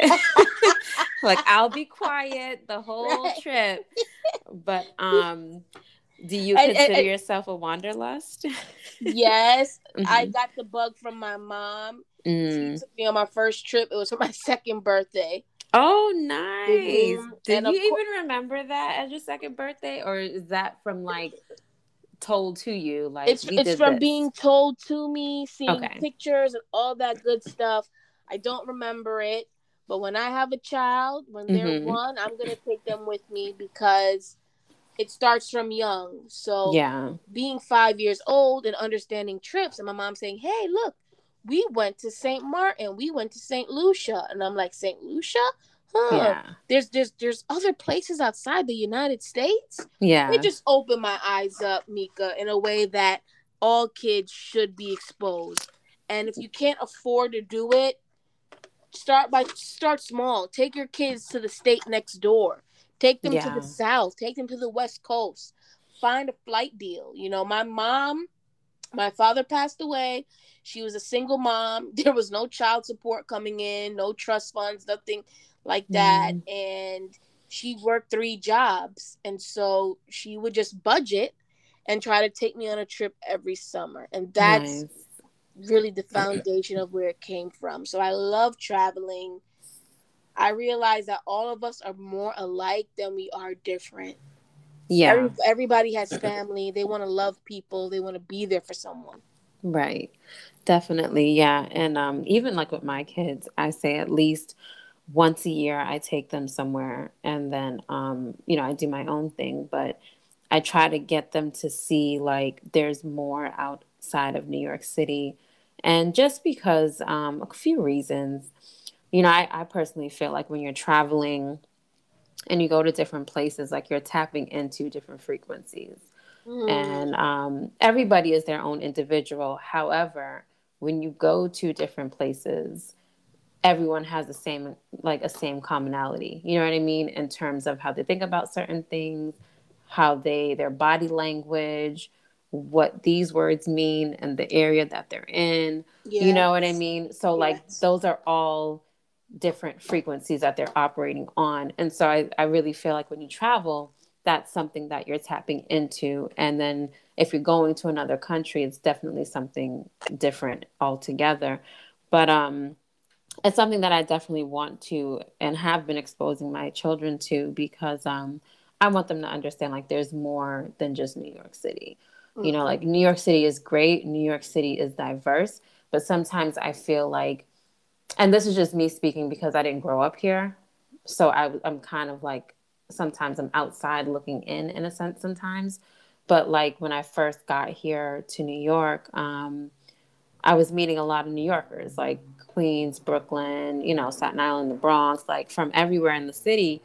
Like I'll be quiet the whole Right. trip. But um, do you And, and, consider and yourself a wanderlust? yes, I hmm got the bug from my mom. She mm. took me on my first trip. It was for my second birthday. Oh, nice. Hmm Did And you of course, even remember that as your second birthday? Or is that from like told to you, like it's we it's did from this? being told to me, seeing Okay. pictures and all that good stuff. I don't remember it, but when I have a child, when they're hmm one, I'm gonna take them with me because it starts from young. So Yeah. being five years old and understanding trips, and my mom saying, "Hey, look, we went to Saint Martin, we went to Saint Lucia," and I'm like, "Saint Lucia? Huh? Yeah. There's there's there's other places outside the United States." It Yeah. just opened my eyes up, Mika, in a way that all kids should be exposed. And if you can't afford to do it, Start by start small. Take your kids to the state next door. Take them to the Yeah. south. Take them to the west coast. Find a flight deal. You know, my mom, my father passed away. She was a single mom. There was no child support coming in, no trust funds, nothing like that. Mm, And she worked three jobs. And so she would just budget and try to take me on a trip every summer. And that's nice. really the foundation of where it came from. So I love traveling. I realize that all of us are more alike than we are different. Every, Yeah. everybody has family. They want to love people. They want to be there for someone. Right. Definitely. Yeah. And um, even like with my kids, I say at least once a year I take them somewhere, and then um, you know, I do my own thing, but I try to get them to see like there's more outside of New York City. And just because um, a few reasons, you know, I, I personally feel like when you're traveling and you go to different places, like you're tapping into different frequencies. Mm, And um, everybody is their own individual. However, when you go to different places, everyone has the same, like a same commonality. You know what I mean? In terms of how they think about certain things, how they, their body language, what these words mean, and the area that they're in. You know what I yes. mean? So, like, Yes. those are all different frequencies that they're operating on. And so I, I really feel like when you travel, that's something that you're tapping into. And then if you're going to another country, it's definitely something different altogether. But um, it's something that I definitely want to and have been exposing my children to, because um, I want them to understand like there's more than just New York City. You know, Mm-hmm. like New York City is great, New York City is diverse, but sometimes I feel like, and this is just me speaking because I didn't grow up here. So I, I'm kind of like, sometimes I'm outside looking in, in a sense, sometimes. But like when I first got here to New York, um, I was meeting a lot of New Yorkers, like Queens, Brooklyn, you know, Staten Island, the Bronx, like from everywhere in the city,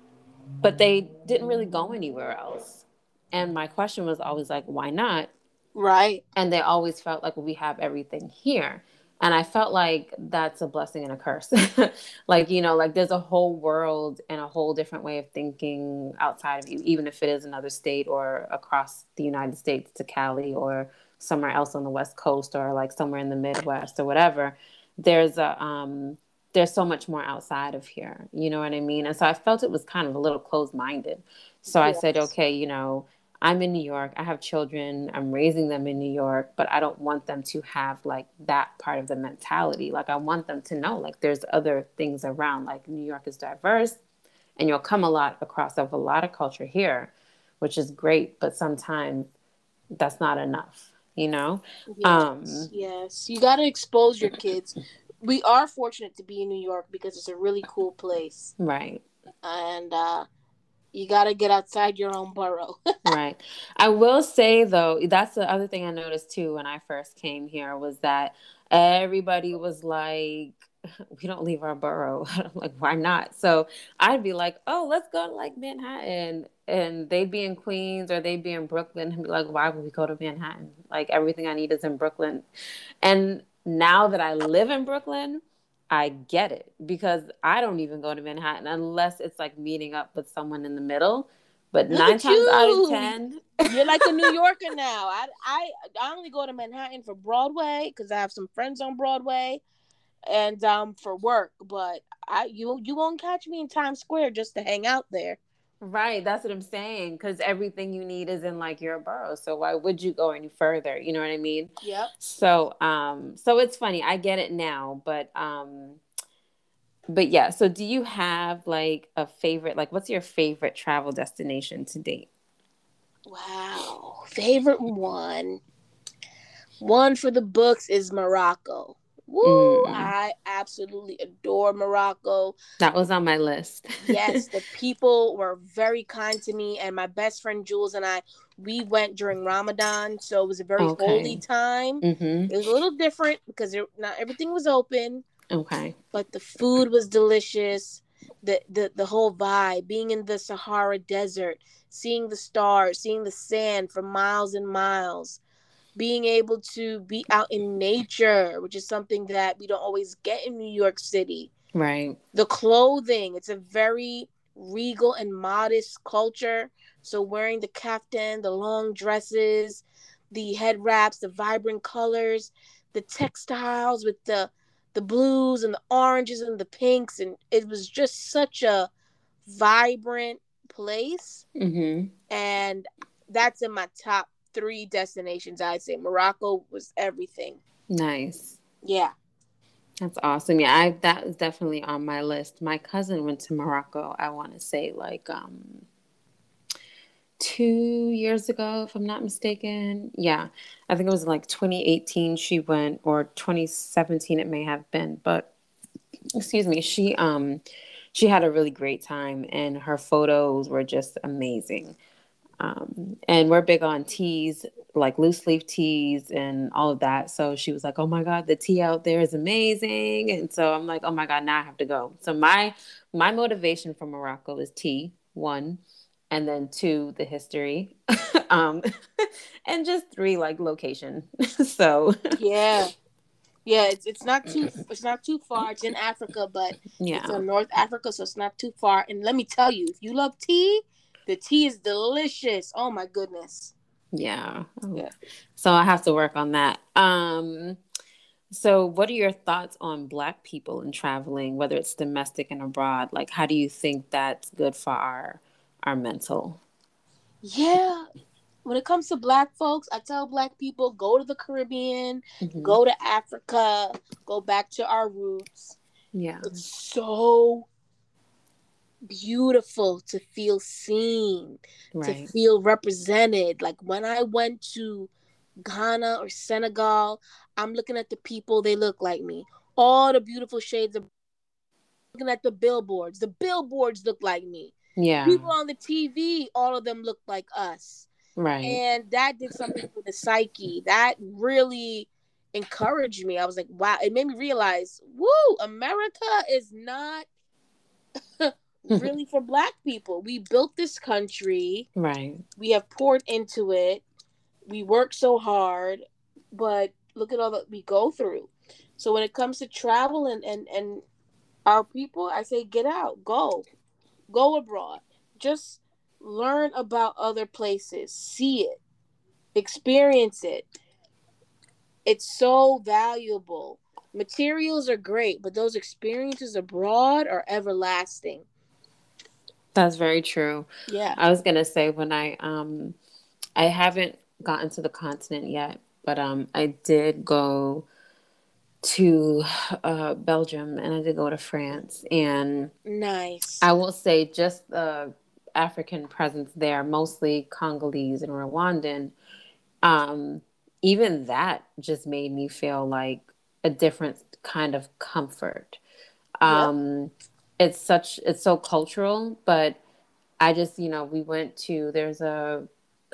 but they didn't really go anywhere else. And my question was always like, why not? Right. And they always felt like, well, we have everything here. And I felt like that's a blessing and a curse. Like, you know, like there's a whole world and a whole different way of thinking outside of you, even if it is another state or across the United States to Cali or somewhere else on the West Coast or like somewhere in the Midwest or whatever. There's a, um, there's so much more outside of here. You know what I mean? And so I felt it was kind of a little closed minded. So I said, Yes. okay, you know, I'm in New York. I have children. I'm raising them in New York, but I don't want them to have like that part of the mentality. Like I want them to know like there's other things around. Like New York is diverse, and you'll come a lot across of a lot of culture here, which is great, but sometimes that's not enough, you know? Yes. Um, Yes. You got to expose your kids. We are fortunate to be in New York because it's a really cool place. right. And uh, you got to get outside your own borough. Right. I will say though, that's the other thing I noticed too when I first came here was that everybody was like, we don't leave our borough. I'm like, why not? So I'd be like, oh, let's go to like Manhattan. And they'd be in Queens or they'd be in Brooklyn and be like, why would we go to Manhattan? Like everything I need is in Brooklyn. And now that I live in Brooklyn, I get it because I don't even go to Manhattan unless it's like meeting up with someone in the middle. But Look nine at times out of you. ten, You're like a New Yorker now. I I I only go to Manhattan for Broadway because I have some friends on Broadway and um for work. But I you you won't catch me in Times Square just to hang out there. right, that's what I'm saying. Because everything you need is in like your borough. So why would you go any further? You know what I mean? Yep. So, um, so it's funny. I get it now, but um, but yeah. So do you have like a favorite? Like, what's your favorite travel destination to date? Wow. Favorite one. One for the books is Morocco. Woo! Mm, I absolutely adore Morocco. that was on my list. Yes, the people were very kind to me, and my best friend Jules and I, we went during Ramadan, so it was a very holy Okay. time. Mm-hmm. It was a little different because it, not everything was open, Okay. but the food was delicious. The, the the whole vibe, being in the Sahara Desert, seeing the stars, seeing the sand for miles and miles. being able to be out in nature, which is something that we don't always get in New York City. Right. The clothing, it's a very regal and modest culture. So wearing the kaftan, the long dresses, the head wraps, the vibrant colors, the textiles with the the blues and the oranges and the pinks, and it was just such a vibrant place. Mm-hmm. And that's in my top three destinations. I'd say Morocco was everything. Nice. Yeah. That's awesome. Yeah, I that is definitely on my list. My cousin went to Morocco, I want to say like um two years ago, if I'm not mistaken. Yeah. I think it was like twenty eighteen she went, or twenty seventeen it may have been, but excuse me, she um she had a really great time and her photos were just amazing. Um, and we're big on teas, like loose leaf teas and all of that. So she was like, "Oh my God, the tea out there is amazing." And so I'm like, "Oh my God, now I have to go." So my my motivation for Morocco is tea, one, and then two, the history, um, and just three, like location. So Yeah. Yeah, it's it's not too it's not too far. It's in Africa, but it's yeah, in North Africa, so it's not too far. And let me tell you, if you love tea, the tea is delicious. Oh my goodness. yeah. Oh, Yeah. so I have to work on that. Um, So, what are your thoughts on Black people and traveling, whether it's domestic and abroad? Like, how do you think that's good for our our mental? Yeah. When it comes to black folks, I tell black people go to the Caribbean, Hmm. go to Africa, go back to our roots. Yeah, It's so beautiful to feel seen, to right. feel represented. Like when I went to Ghana or Senegal, I'm looking at the people, they look like me. All the beautiful shades of looking at the billboards. The billboards look like me. Yeah, People on the T V, all of them look like us. right. And that did something for the psyche. That really encouraged me. I was like, wow, it made me realize, woo, America is not really for black people. We built this country. Right. We have poured into it. We work so hard, but look at all that we go through. So when it comes to travel and, and, and our people, I say get out, go, go abroad. Just learn about other places, see it, experience it. It's so valuable. Materials are great, but those experiences abroad are everlasting. That's very true. Yeah. I was gonna say when I um I haven't gotten to the continent yet, but um I did go to uh Belgium and I did go to France, and Nice. I will say just the African presence there, mostly Congolese and Rwandan. Um, Even that just made me feel like a different kind of comfort. Yep. Um, it's such it's so cultural, but I just, you know, we went to there's a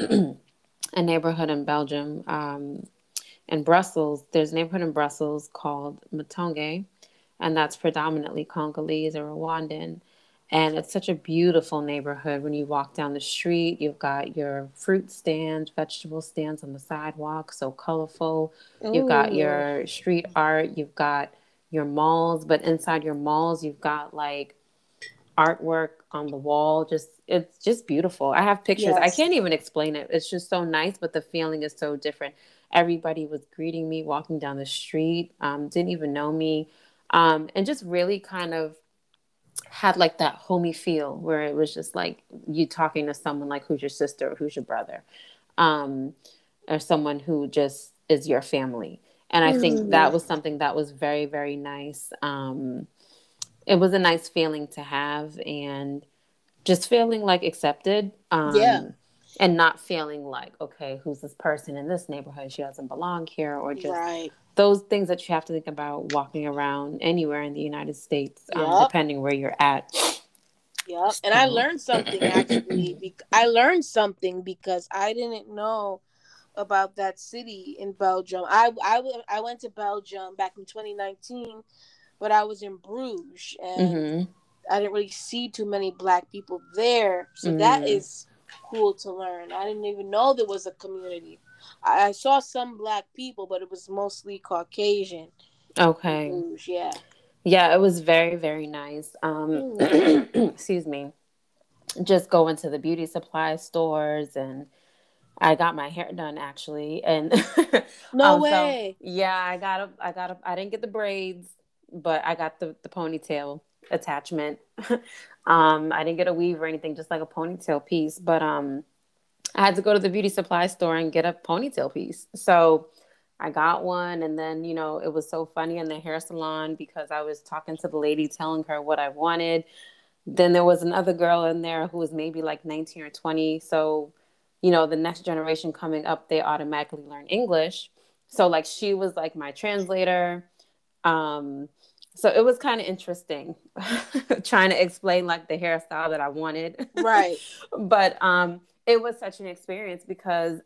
a neighborhood in Belgium, um, in Brussels. There's a neighborhood in Brussels called Matonge, and that's predominantly Congolese or Rwandan. And it's such a beautiful neighborhood. When you walk down the street, you've got your fruit stands, vegetable stands on the sidewalk, so colorful. You've got Ooh. your street art, you've got your malls, but inside your malls, you've got like artwork on the wall. Just it's just beautiful. I have pictures. I Yes. can't even explain it. It's just so nice, but the feeling is so different. Everybody was greeting me walking down the street, um, didn't even know me, um, and just really kind of had like that homey feel where it was just like you talking to someone like who's your sister or who's your brother, um, or someone who just is your family. And I think that Mm. was something that was very, very nice. Um, it was a nice feeling to have, and just feeling like accepted, Yeah. um, and not feeling like, okay, who's this person in this neighborhood? She doesn't belong here, or just Right. those things that you have to think about walking around anywhere in the United States, um, Yep. depending where you're at. Yep. And I So, learned something actually. Be- I learned something because I didn't know about that city in Belgium. I, I, w- I went to Belgium back in twenty nineteen, but I was in Bruges and mm-hmm, I didn't really see too many black people there. So that mm, is cool to learn. I didn't even know there was a community. I, I saw some black people, but it was mostly Caucasian. In Okay. Bruges, yeah. Yeah, it was very, very nice. Um, Mm. excuse me. Just going to the beauty supply stores, and I got my hair done actually. And No um, so way. yeah, I got a, I got a, I didn't get the braids, but I got the, the ponytail attachment. um, I didn't get a weave or anything, just like a ponytail piece. But um, I had to go to the beauty supply store and get a ponytail piece. So I got one, and then, you know, it was so funny in the hair salon because I was talking to the lady, telling her what I wanted. Then there was another girl in there who was maybe like nineteen or twenty. So, you know, the next generation coming up, they automatically learn English. So, like, she was like my translator. Um, so it was kind of interesting trying to explain like the hairstyle that I wanted. Right. But um, it was such an experience because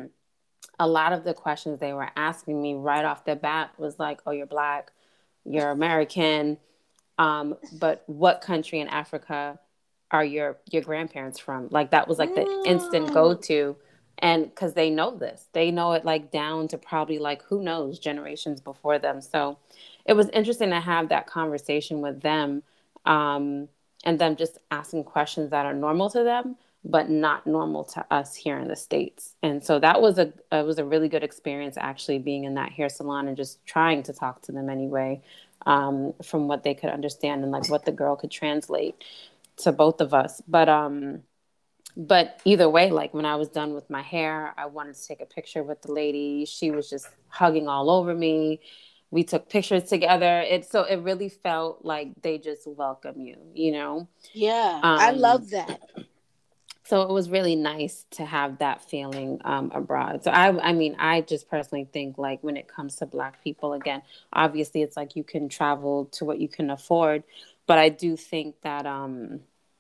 a lot of the questions they were asking me right off the bat was like, oh, you're black, you're American, um, but what country in Africa are your your grandparents from? Like that was like the instant go Mm. to. And because they know this, they know it like down to probably like who knows generations before them. So it was interesting to have that conversation with them, um, and them just asking questions that are normal to them but not normal to us here in the States. And so that was a it was a really good experience actually being in that hair salon and just trying to talk to them anyway, um, from what they could understand and like what the girl could translate to both of us. But um but either way, like when I was done with my hair, I wanted to take a picture with the lady. She was just hugging all over me. We took pictures together. It so it really felt like they just welcome you, you know. Yeah, I Um, love that. so it was really nice to have that feeling um, abroad. So I, I mean, I just personally think like when it comes to Black people, again, obviously it's like you can travel to what you can afford, but I do think that um,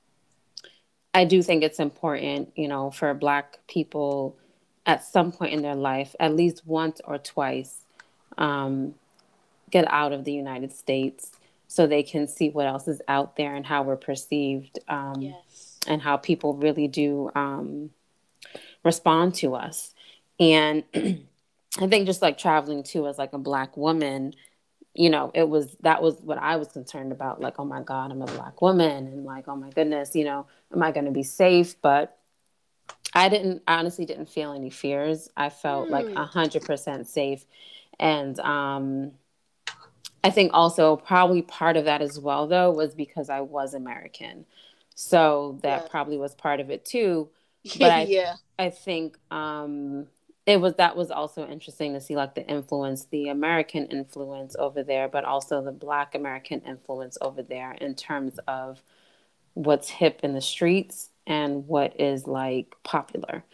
I do think it's important, you know, for Black people at some point in their life, at least once or twice, um, get out of the United States so they can see what else is out there and how we're perceived, um, Yes. and how people really do um, respond to us. And I think just like traveling too as like a Black woman, you know, it was that was what I was concerned about. Like, oh my God, I'm a Black woman, and like, oh my goodness, you know, am I going to be safe? But I didn't I honestly didn't feel any fears. I felt like a Mm. hundred percent safe, and um, I think also probably part of that as well, though, was because I was American. So that Yeah. probably was part of it too. But I Yeah. I think um it was that was also interesting to see like the influence, the American influence over there, but also the Black American influence over there in terms of what's hip in the streets and what is like popular.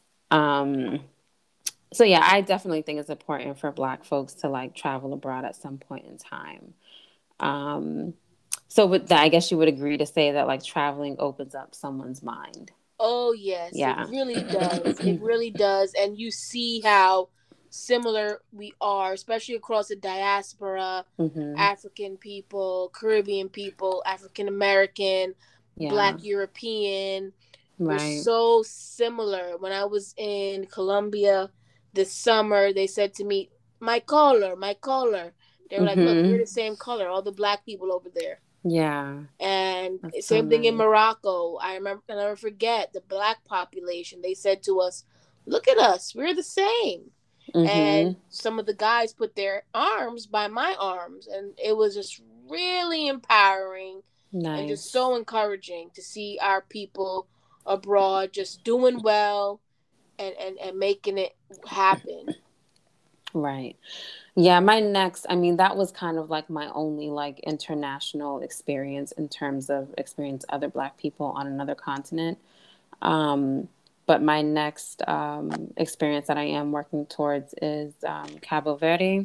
Um so yeah, I definitely think it's important for Black folks to like travel abroad at some point in time. Um, so with that, I guess you would agree to say that like traveling opens up someone's mind. Oh, yes, it Yeah. really does. It really does. And you see how similar we are, especially across the diaspora, hmm African people, Caribbean people, African American, Yeah. Black European. We're Right. so similar. When I was in Colombia this summer, they said to me, my color, my color. They were like, look, we're hmm the same color, all the black people over there. Yeah. And That's so same thing in nice. Morocco. I remember, I'll never forget the black population. They said to us, look at us, we're the same. And hmm some of the guys put their arms by my arms. And it was just really empowering and just Nice. so encouraging to see our people abroad just doing well and, and, and making it happen. Right. Yeah, my next, I mean, that was kind of like my only like international experience in terms of experience other Black people on another continent. Um, but my next um, experience that I am working towards is um, Cabo Verde,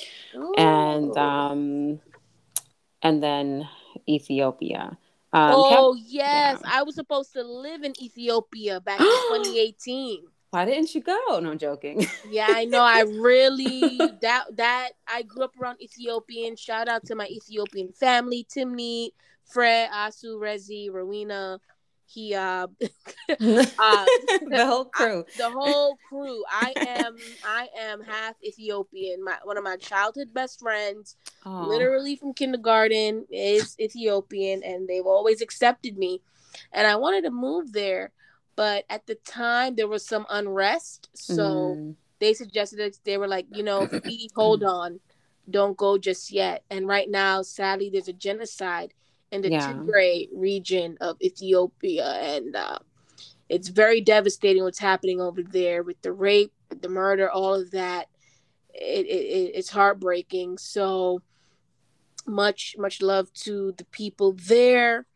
and Ooh. um, and then Ethiopia. Um, Cab- Oh, yeah. yes. I was supposed to live in Ethiopia back in twenty eighteen. Why didn't you go? No, I'm joking. Yeah, I know. I really that that I grew up around Ethiopian. Shout out to my Ethiopian family: Timnit, Fred, Asu, Rezi, Rowena. He uh, uh The whole I, crew. the whole crew. I am I am half Ethiopian. My one of my childhood best friends, Oh, literally from kindergarten, is Ethiopian, and they've always accepted me. And I wanted to move there, but at the time there was some unrest, so mm. they suggested it. They were like, you know, V, hold on, don't go just yet. And right now, sadly, there's a genocide in the Yeah, Tigray region of Ethiopia, and uh, it's very devastating what's happening over there with the rape, the murder, all of that. It, it, it's heartbreaking. So much, much love to the people there.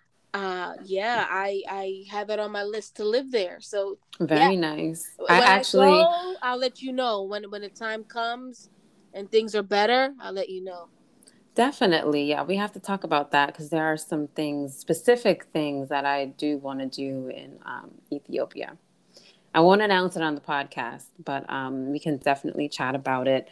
Uh, yeah, I I have it on my list to live there. So yeah, very nice. I when I actually go, I'll let you know when when the time comes and things are better. I'll let you know. definitely, yeah, we have to talk about that because there are some things, specific things that I do want to do in um, Ethiopia. I won't announce it on the podcast, but um, we can definitely chat about it.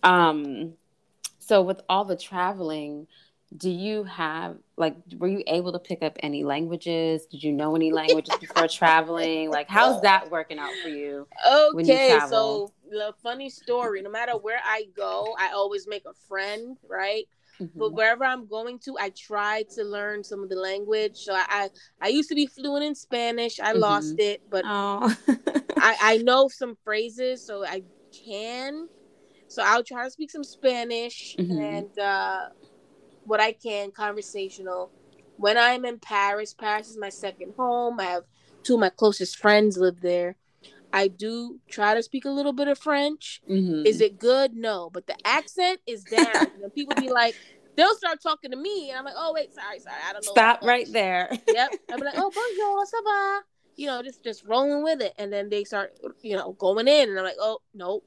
Um, so, with all the traveling, do you have like, were you able to pick up any languages? Did you know any languages before traveling? Like, how's that working out for you when you Okay, travel? so the funny story. No matter where I go, I always make a friend, right? But Hmm. wherever I'm going to, I try to learn some of the language. So I, I, I used to be fluent in Spanish. I Hmm. lost it, but Oh. I, I know some phrases, so I can. So I'll try to speak some Spanish Hmm. and uh, what I can conversational. When I'm in Paris, Paris is my second home. I have two of my closest friends live there. I do try to speak a little bit of French. Is Hmm. it good? No, but the accent is down. And people be like, they'll start talking to me, and I'm like, oh wait, sorry, sorry, I don't know that Stop right much. there. Yep, I'll be like, oh bonjour, ça va? You know, just just rolling with it, and then they start, you know, going in, and I'm like, oh nope,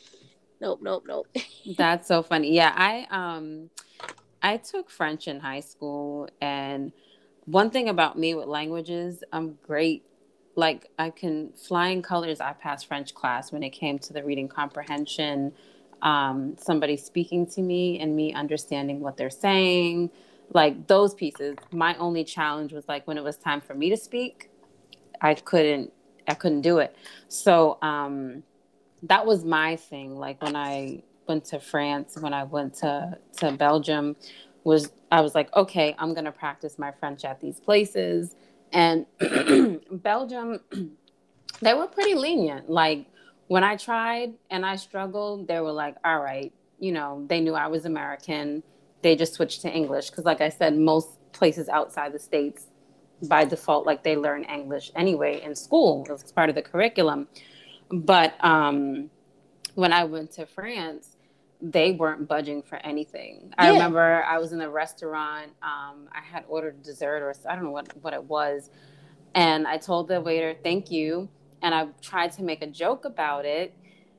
nope, nope, nope. That's so funny. Yeah, I um I took French in high school, and one thing about me with languages, I'm great. Like, I can flying colors. I passed French class when it came to the reading comprehension. Um, somebody speaking to me and me understanding what they're saying, like those pieces. My only challenge was like when it was time for me to speak, I couldn't. I couldn't do it. So um, that was my thing. Like when I went to France, when I went to to Belgium, was I was like, okay, I'm gonna practice my French at these places. And Belgium, they were pretty lenient. Like when I tried and I struggled, they were like, all right, you know, they knew I was American. They just switched to English because, like I said, most places outside the states by default, like they learn English anyway in school. It was part of the curriculum. But um, when I went to France, they weren't budging for anything. I Yeah. remember I was in a restaurant. Um, I had ordered dessert, or I don't know what, what it was. And I told the waiter, thank you. And I tried to make a joke about it.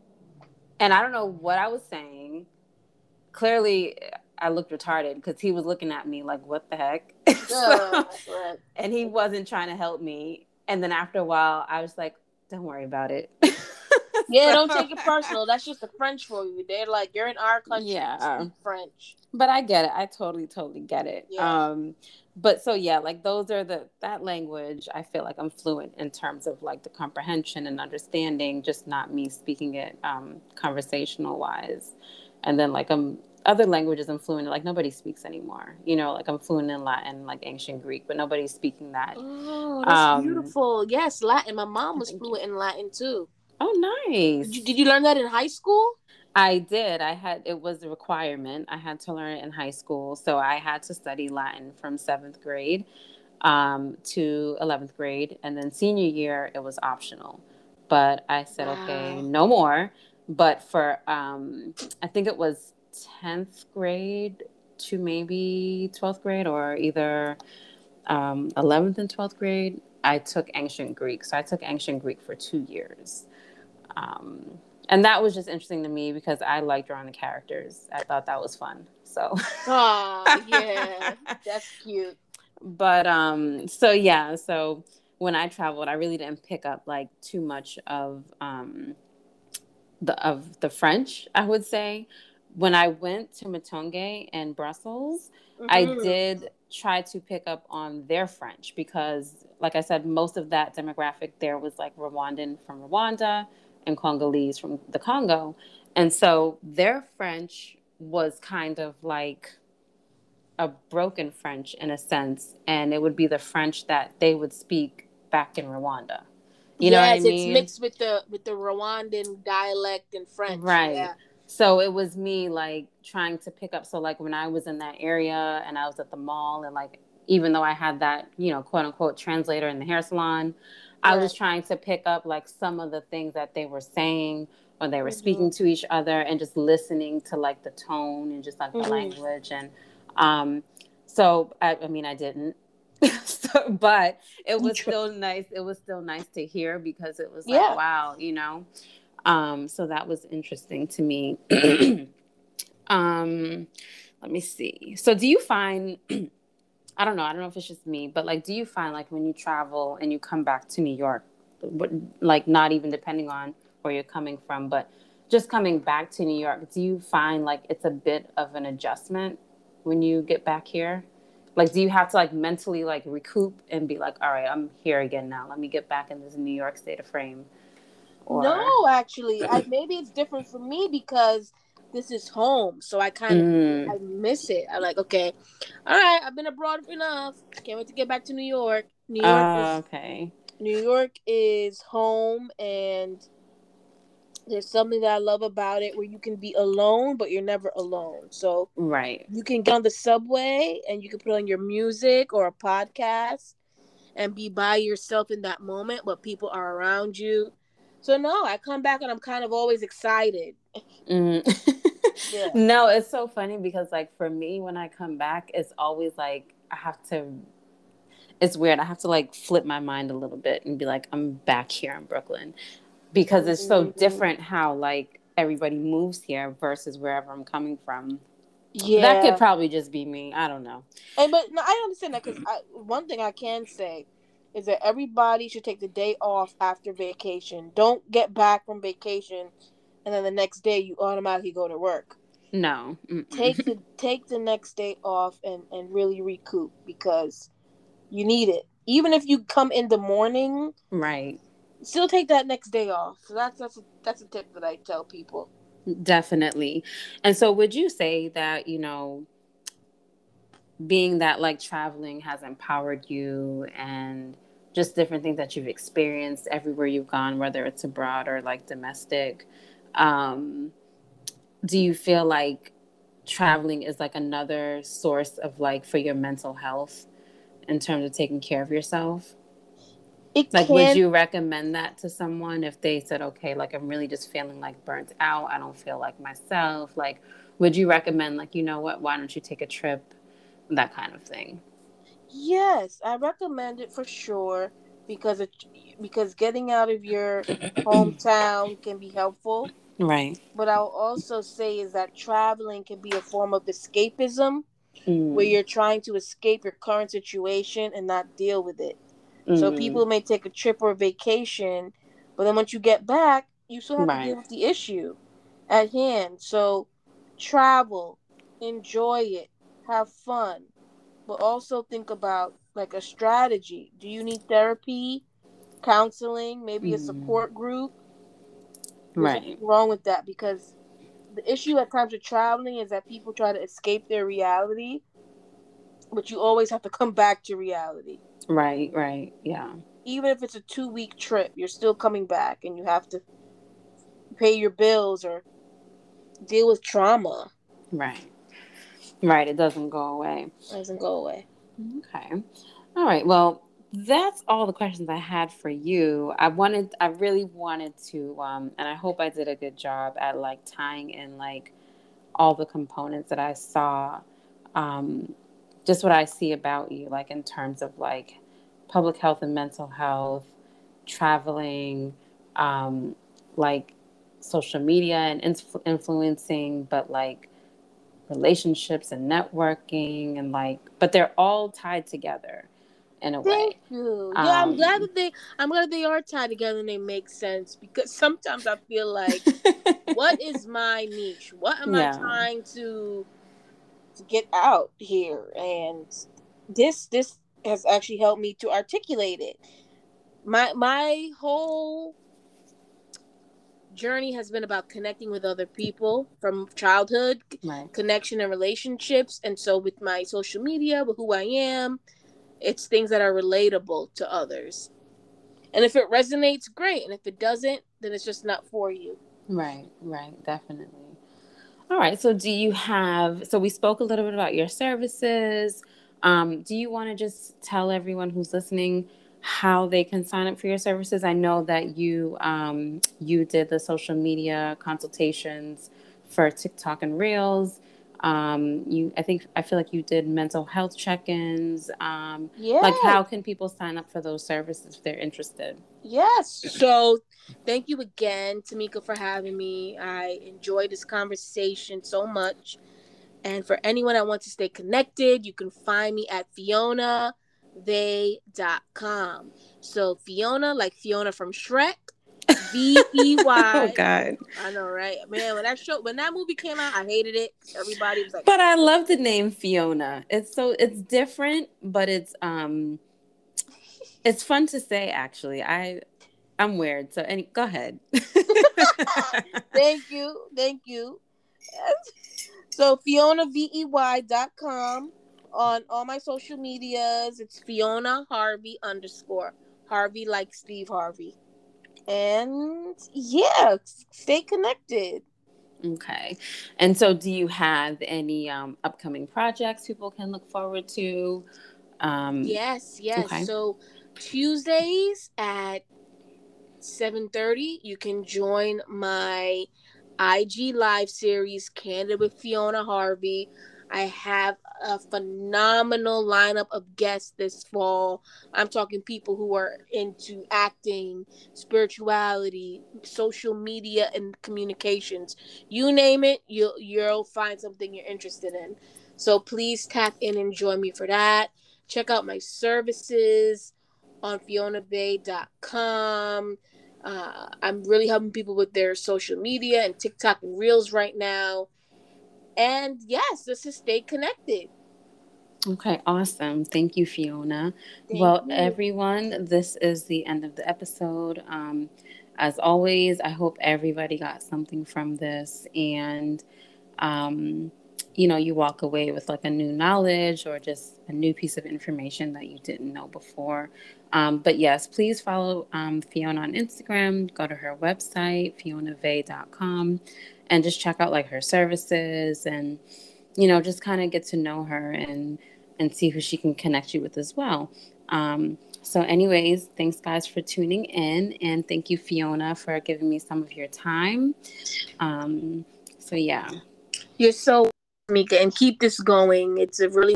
And I don't know what I was saying. Clearly, I looked retarded because he was looking at me like, what the heck? Uh, So, right. and he wasn't trying to help me. And then after a while, I was like, don't worry about it. Yeah, don't So, take it personal. That's just the French for you. They're like, you're in our country. yeah. Speak French. But I get it. I totally, totally get it. Yeah. Um, but so yeah, like those are the that language. I feel like I'm fluent in terms of like the comprehension and understanding, just not me speaking it um, conversational wise. And then like I'm other languages I'm fluent in. Like nobody speaks anymore. You know, like I'm fluent in Latin, like ancient Greek, but nobody's speaking that. Oh, that's Um, beautiful. Yes, Latin. My mom was thank you. fluent in Latin too. Oh, Did you, nice. did you learn that in high school? I did. I had, it was a requirement. I had to learn it in high school. So I had to study Latin from seventh grade um, to eleventh grade. And then senior year, it was optional. But I said, okay, Wow. no more. But for, um, I think it was tenth grade to maybe twelfth grade, or either um, eleventh and twelfth grade, I took ancient Greek. So I took ancient Greek for two years. Um, and that was just interesting to me because I like drawing the characters. I thought that was fun. So, Ah, yeah. That's cute. but um, so yeah, so when I traveled, I really didn't pick up like too much of um, the of the French, I would say. When I went to Matonge and Brussels, I Mm-hmm. did. try to pick up on their French because, like I said, most of that demographic there was like Rwandan from Rwanda and Congolese from the Congo. And so their French was kind of like a broken French in a sense. And it would be the French that they would speak back in Rwanda. You know what I Yes, it's mean? mixed with the with the Rwandan dialect and French. Right. Yeah. So it was me like trying to pick up. So like when I was in that area and I was at the mall and like, even though I had that, you know, quote unquote translator in the hair salon, I Right. was trying to pick up like some of the things that they were saying when they were Mm-hmm. speaking to each other and just listening to like the tone and just like the Mm-hmm. language. And um, so, I, I mean, I didn't. so, but it was still nice. It was still nice to hear because it was like, Yeah. wow, you know. Um, so that was interesting to me. um, let me see. So do you find, I don't know, I don't know if it's just me, but like, do you find like when you travel and you come back to New York, like not even depending on where you're coming from, but just coming back to New York, do you find like it's a bit of an adjustment when you get back here? Like, do you have to like mentally like recoup and be like, all right, I'm here again now. Let me get back in this New York state of frame. No, Or actually, I maybe it's different for me because this is home, so I kind of mm, I miss it. I'm like, okay, all right, I've been abroad enough. Can't wait to get back to New York. New York uh, is okay. New York is home, and there's something that I love about it where you can be alone, but you're never alone. So Right. you can get on the subway and you can put on your music or a podcast and be by yourself in that moment, but people are around you. So no, I come back and I'm kind of always excited. Mm. Yeah. No, it's so funny because like for me when I come back, it's always like I have to it's weird. I have to like flip my mind a little bit and be like, I'm back here in Brooklyn. Because it's so Mm-hmm. different how like everybody moves here versus wherever I'm coming from. That could Yeah. probably just be me. I don't know. And but no, I understand that because one thing I can say is that everybody should take the day off after vacation. Don't get back from vacation and then the next day you automatically go to work. No. Take Mm-mm. the take the next day off and and really recoup because you need it. Even if you come in the morning, Right. still take that next day off. So that's that's a, that's a tip that I tell people. Definitely. And so would you say that, you know, being that like traveling has empowered you and just different things that you've experienced everywhere you've gone, whether it's abroad or like domestic, um, do you feel like traveling is like another source of like for your mental health in terms of taking care of yourself? It Like, would can you recommend that to someone if they said, okay, like I'm really just feeling like burnt out, I don't feel like myself? Like, would you recommend, like, you know what, why don't you take a trip? That kind of thing. Yes, I recommend it for sure because it because getting out of your hometown can be helpful. Right. But I'll also say is that traveling can be a form of escapism where Mm, you're trying to escape your current situation and not deal with it. So mm, people may take a trip or a vacation, but then once you get back, you still have to right. deal with the issue at hand. So travel, enjoy it, have fun, but also think about like a strategy. Do you need therapy, counseling, maybe a Mm, support group? There's nothing right. wrong with that because the issue at times with traveling is that people try to escape their reality, but you always have to come back to reality. Right. Right. Yeah. Even if it's a two week trip, you're still coming back and you have to pay your bills or deal with trauma. Right. Right. It doesn't go away. It doesn't go away. Okay. All right. Well, that's all the questions I had for you. I wanted, I really wanted to, um, and I hope I did a good job at like tying in like all the components that I saw, um, just what I see about you, like in terms of like public health and mental health, traveling, um, like social media and influ- influencing, but like relationships and networking and like, but they're all tied together in a Thank way. you. Yeah, I'm glad Um, that they I'm glad they are tied together and they make sense because sometimes I feel like what is my niche? What am I yeah, trying to to get out here? And this this has actually helped me to articulate it. My my whole journey has been about connecting with other people from childhood, Right. connection and relationships. And so with my social media, with who I am, it's things that are relatable to others. And if it resonates, great. And if it doesn't, then it's just not for you. Right, right, definitely. All right. So, do you have? So, we spoke a little bit about your services. Um, do you want to just tell everyone who's listening how they can sign up for your services? I know that you um, you did the social media consultations for TikTok and Reels. Um, you, I think, I feel like you did mental health check-ins. Um, like, Yeah. how can people sign up for those services if they're interested? Yes. So thank you again, Tamika, for having me. I enjoyed this conversation so much. And for anyone that wants to stay connected, you can find me at fiona vey dot com. So Fiona, like Fiona from Shrek, V E Oh Y. God. I know, right? Man, when that show when that movie came out, I hated it. Everybody was like, But I love the name Fiona. It's so it's different, but it's um it's fun to say actually. I I'm weird. So any go ahead. thank you, thank you. So Fiona Vey dot com on all my social medias. It's Fiona Harvey underscore Harvey like Steve Harvey. And yeah, stay connected. Okay. And so do you have any um upcoming projects people can look forward to? Um Yes, yes. okay. So Tuesdays at seven thirty, you can join my I G live series, Candid with Fiona Harvey. I have a phenomenal lineup of guests this fall. I'm talking people who are into acting, spirituality, social media, and communications. You name it, you'll you'll find something you're interested in. So please tap in and join me for that. Check out my services on fiona vey dot com. Uh, I'm really helping people with their social media and TikTok and Reels right now. And yes, just to stay connected. Okay, awesome. Thank you, Fiona. Thank Well, you. everyone, this is the end of the episode. Um, as always, I hope everybody got something from this and, um, you know, you walk away with like a new knowledge or just a new piece of information that you didn't know before. Um, but yes, please follow um, Fiona on Instagram, go to her website, fiona vey dot com, and just check out like her services and, you know, just kind of get to know her and and see who she can connect you with as well. Um, so, anyways, thanks guys for tuning in, and thank you, Fiona, for giving me some of your time. Um, so, yeah. You're so Mika, and keep this going. It's a really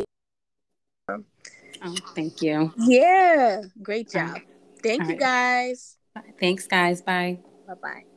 Oh, thank you. yeah, great All job. right. Thank All you right. guys. Thanks, guys. Bye. Bye bye.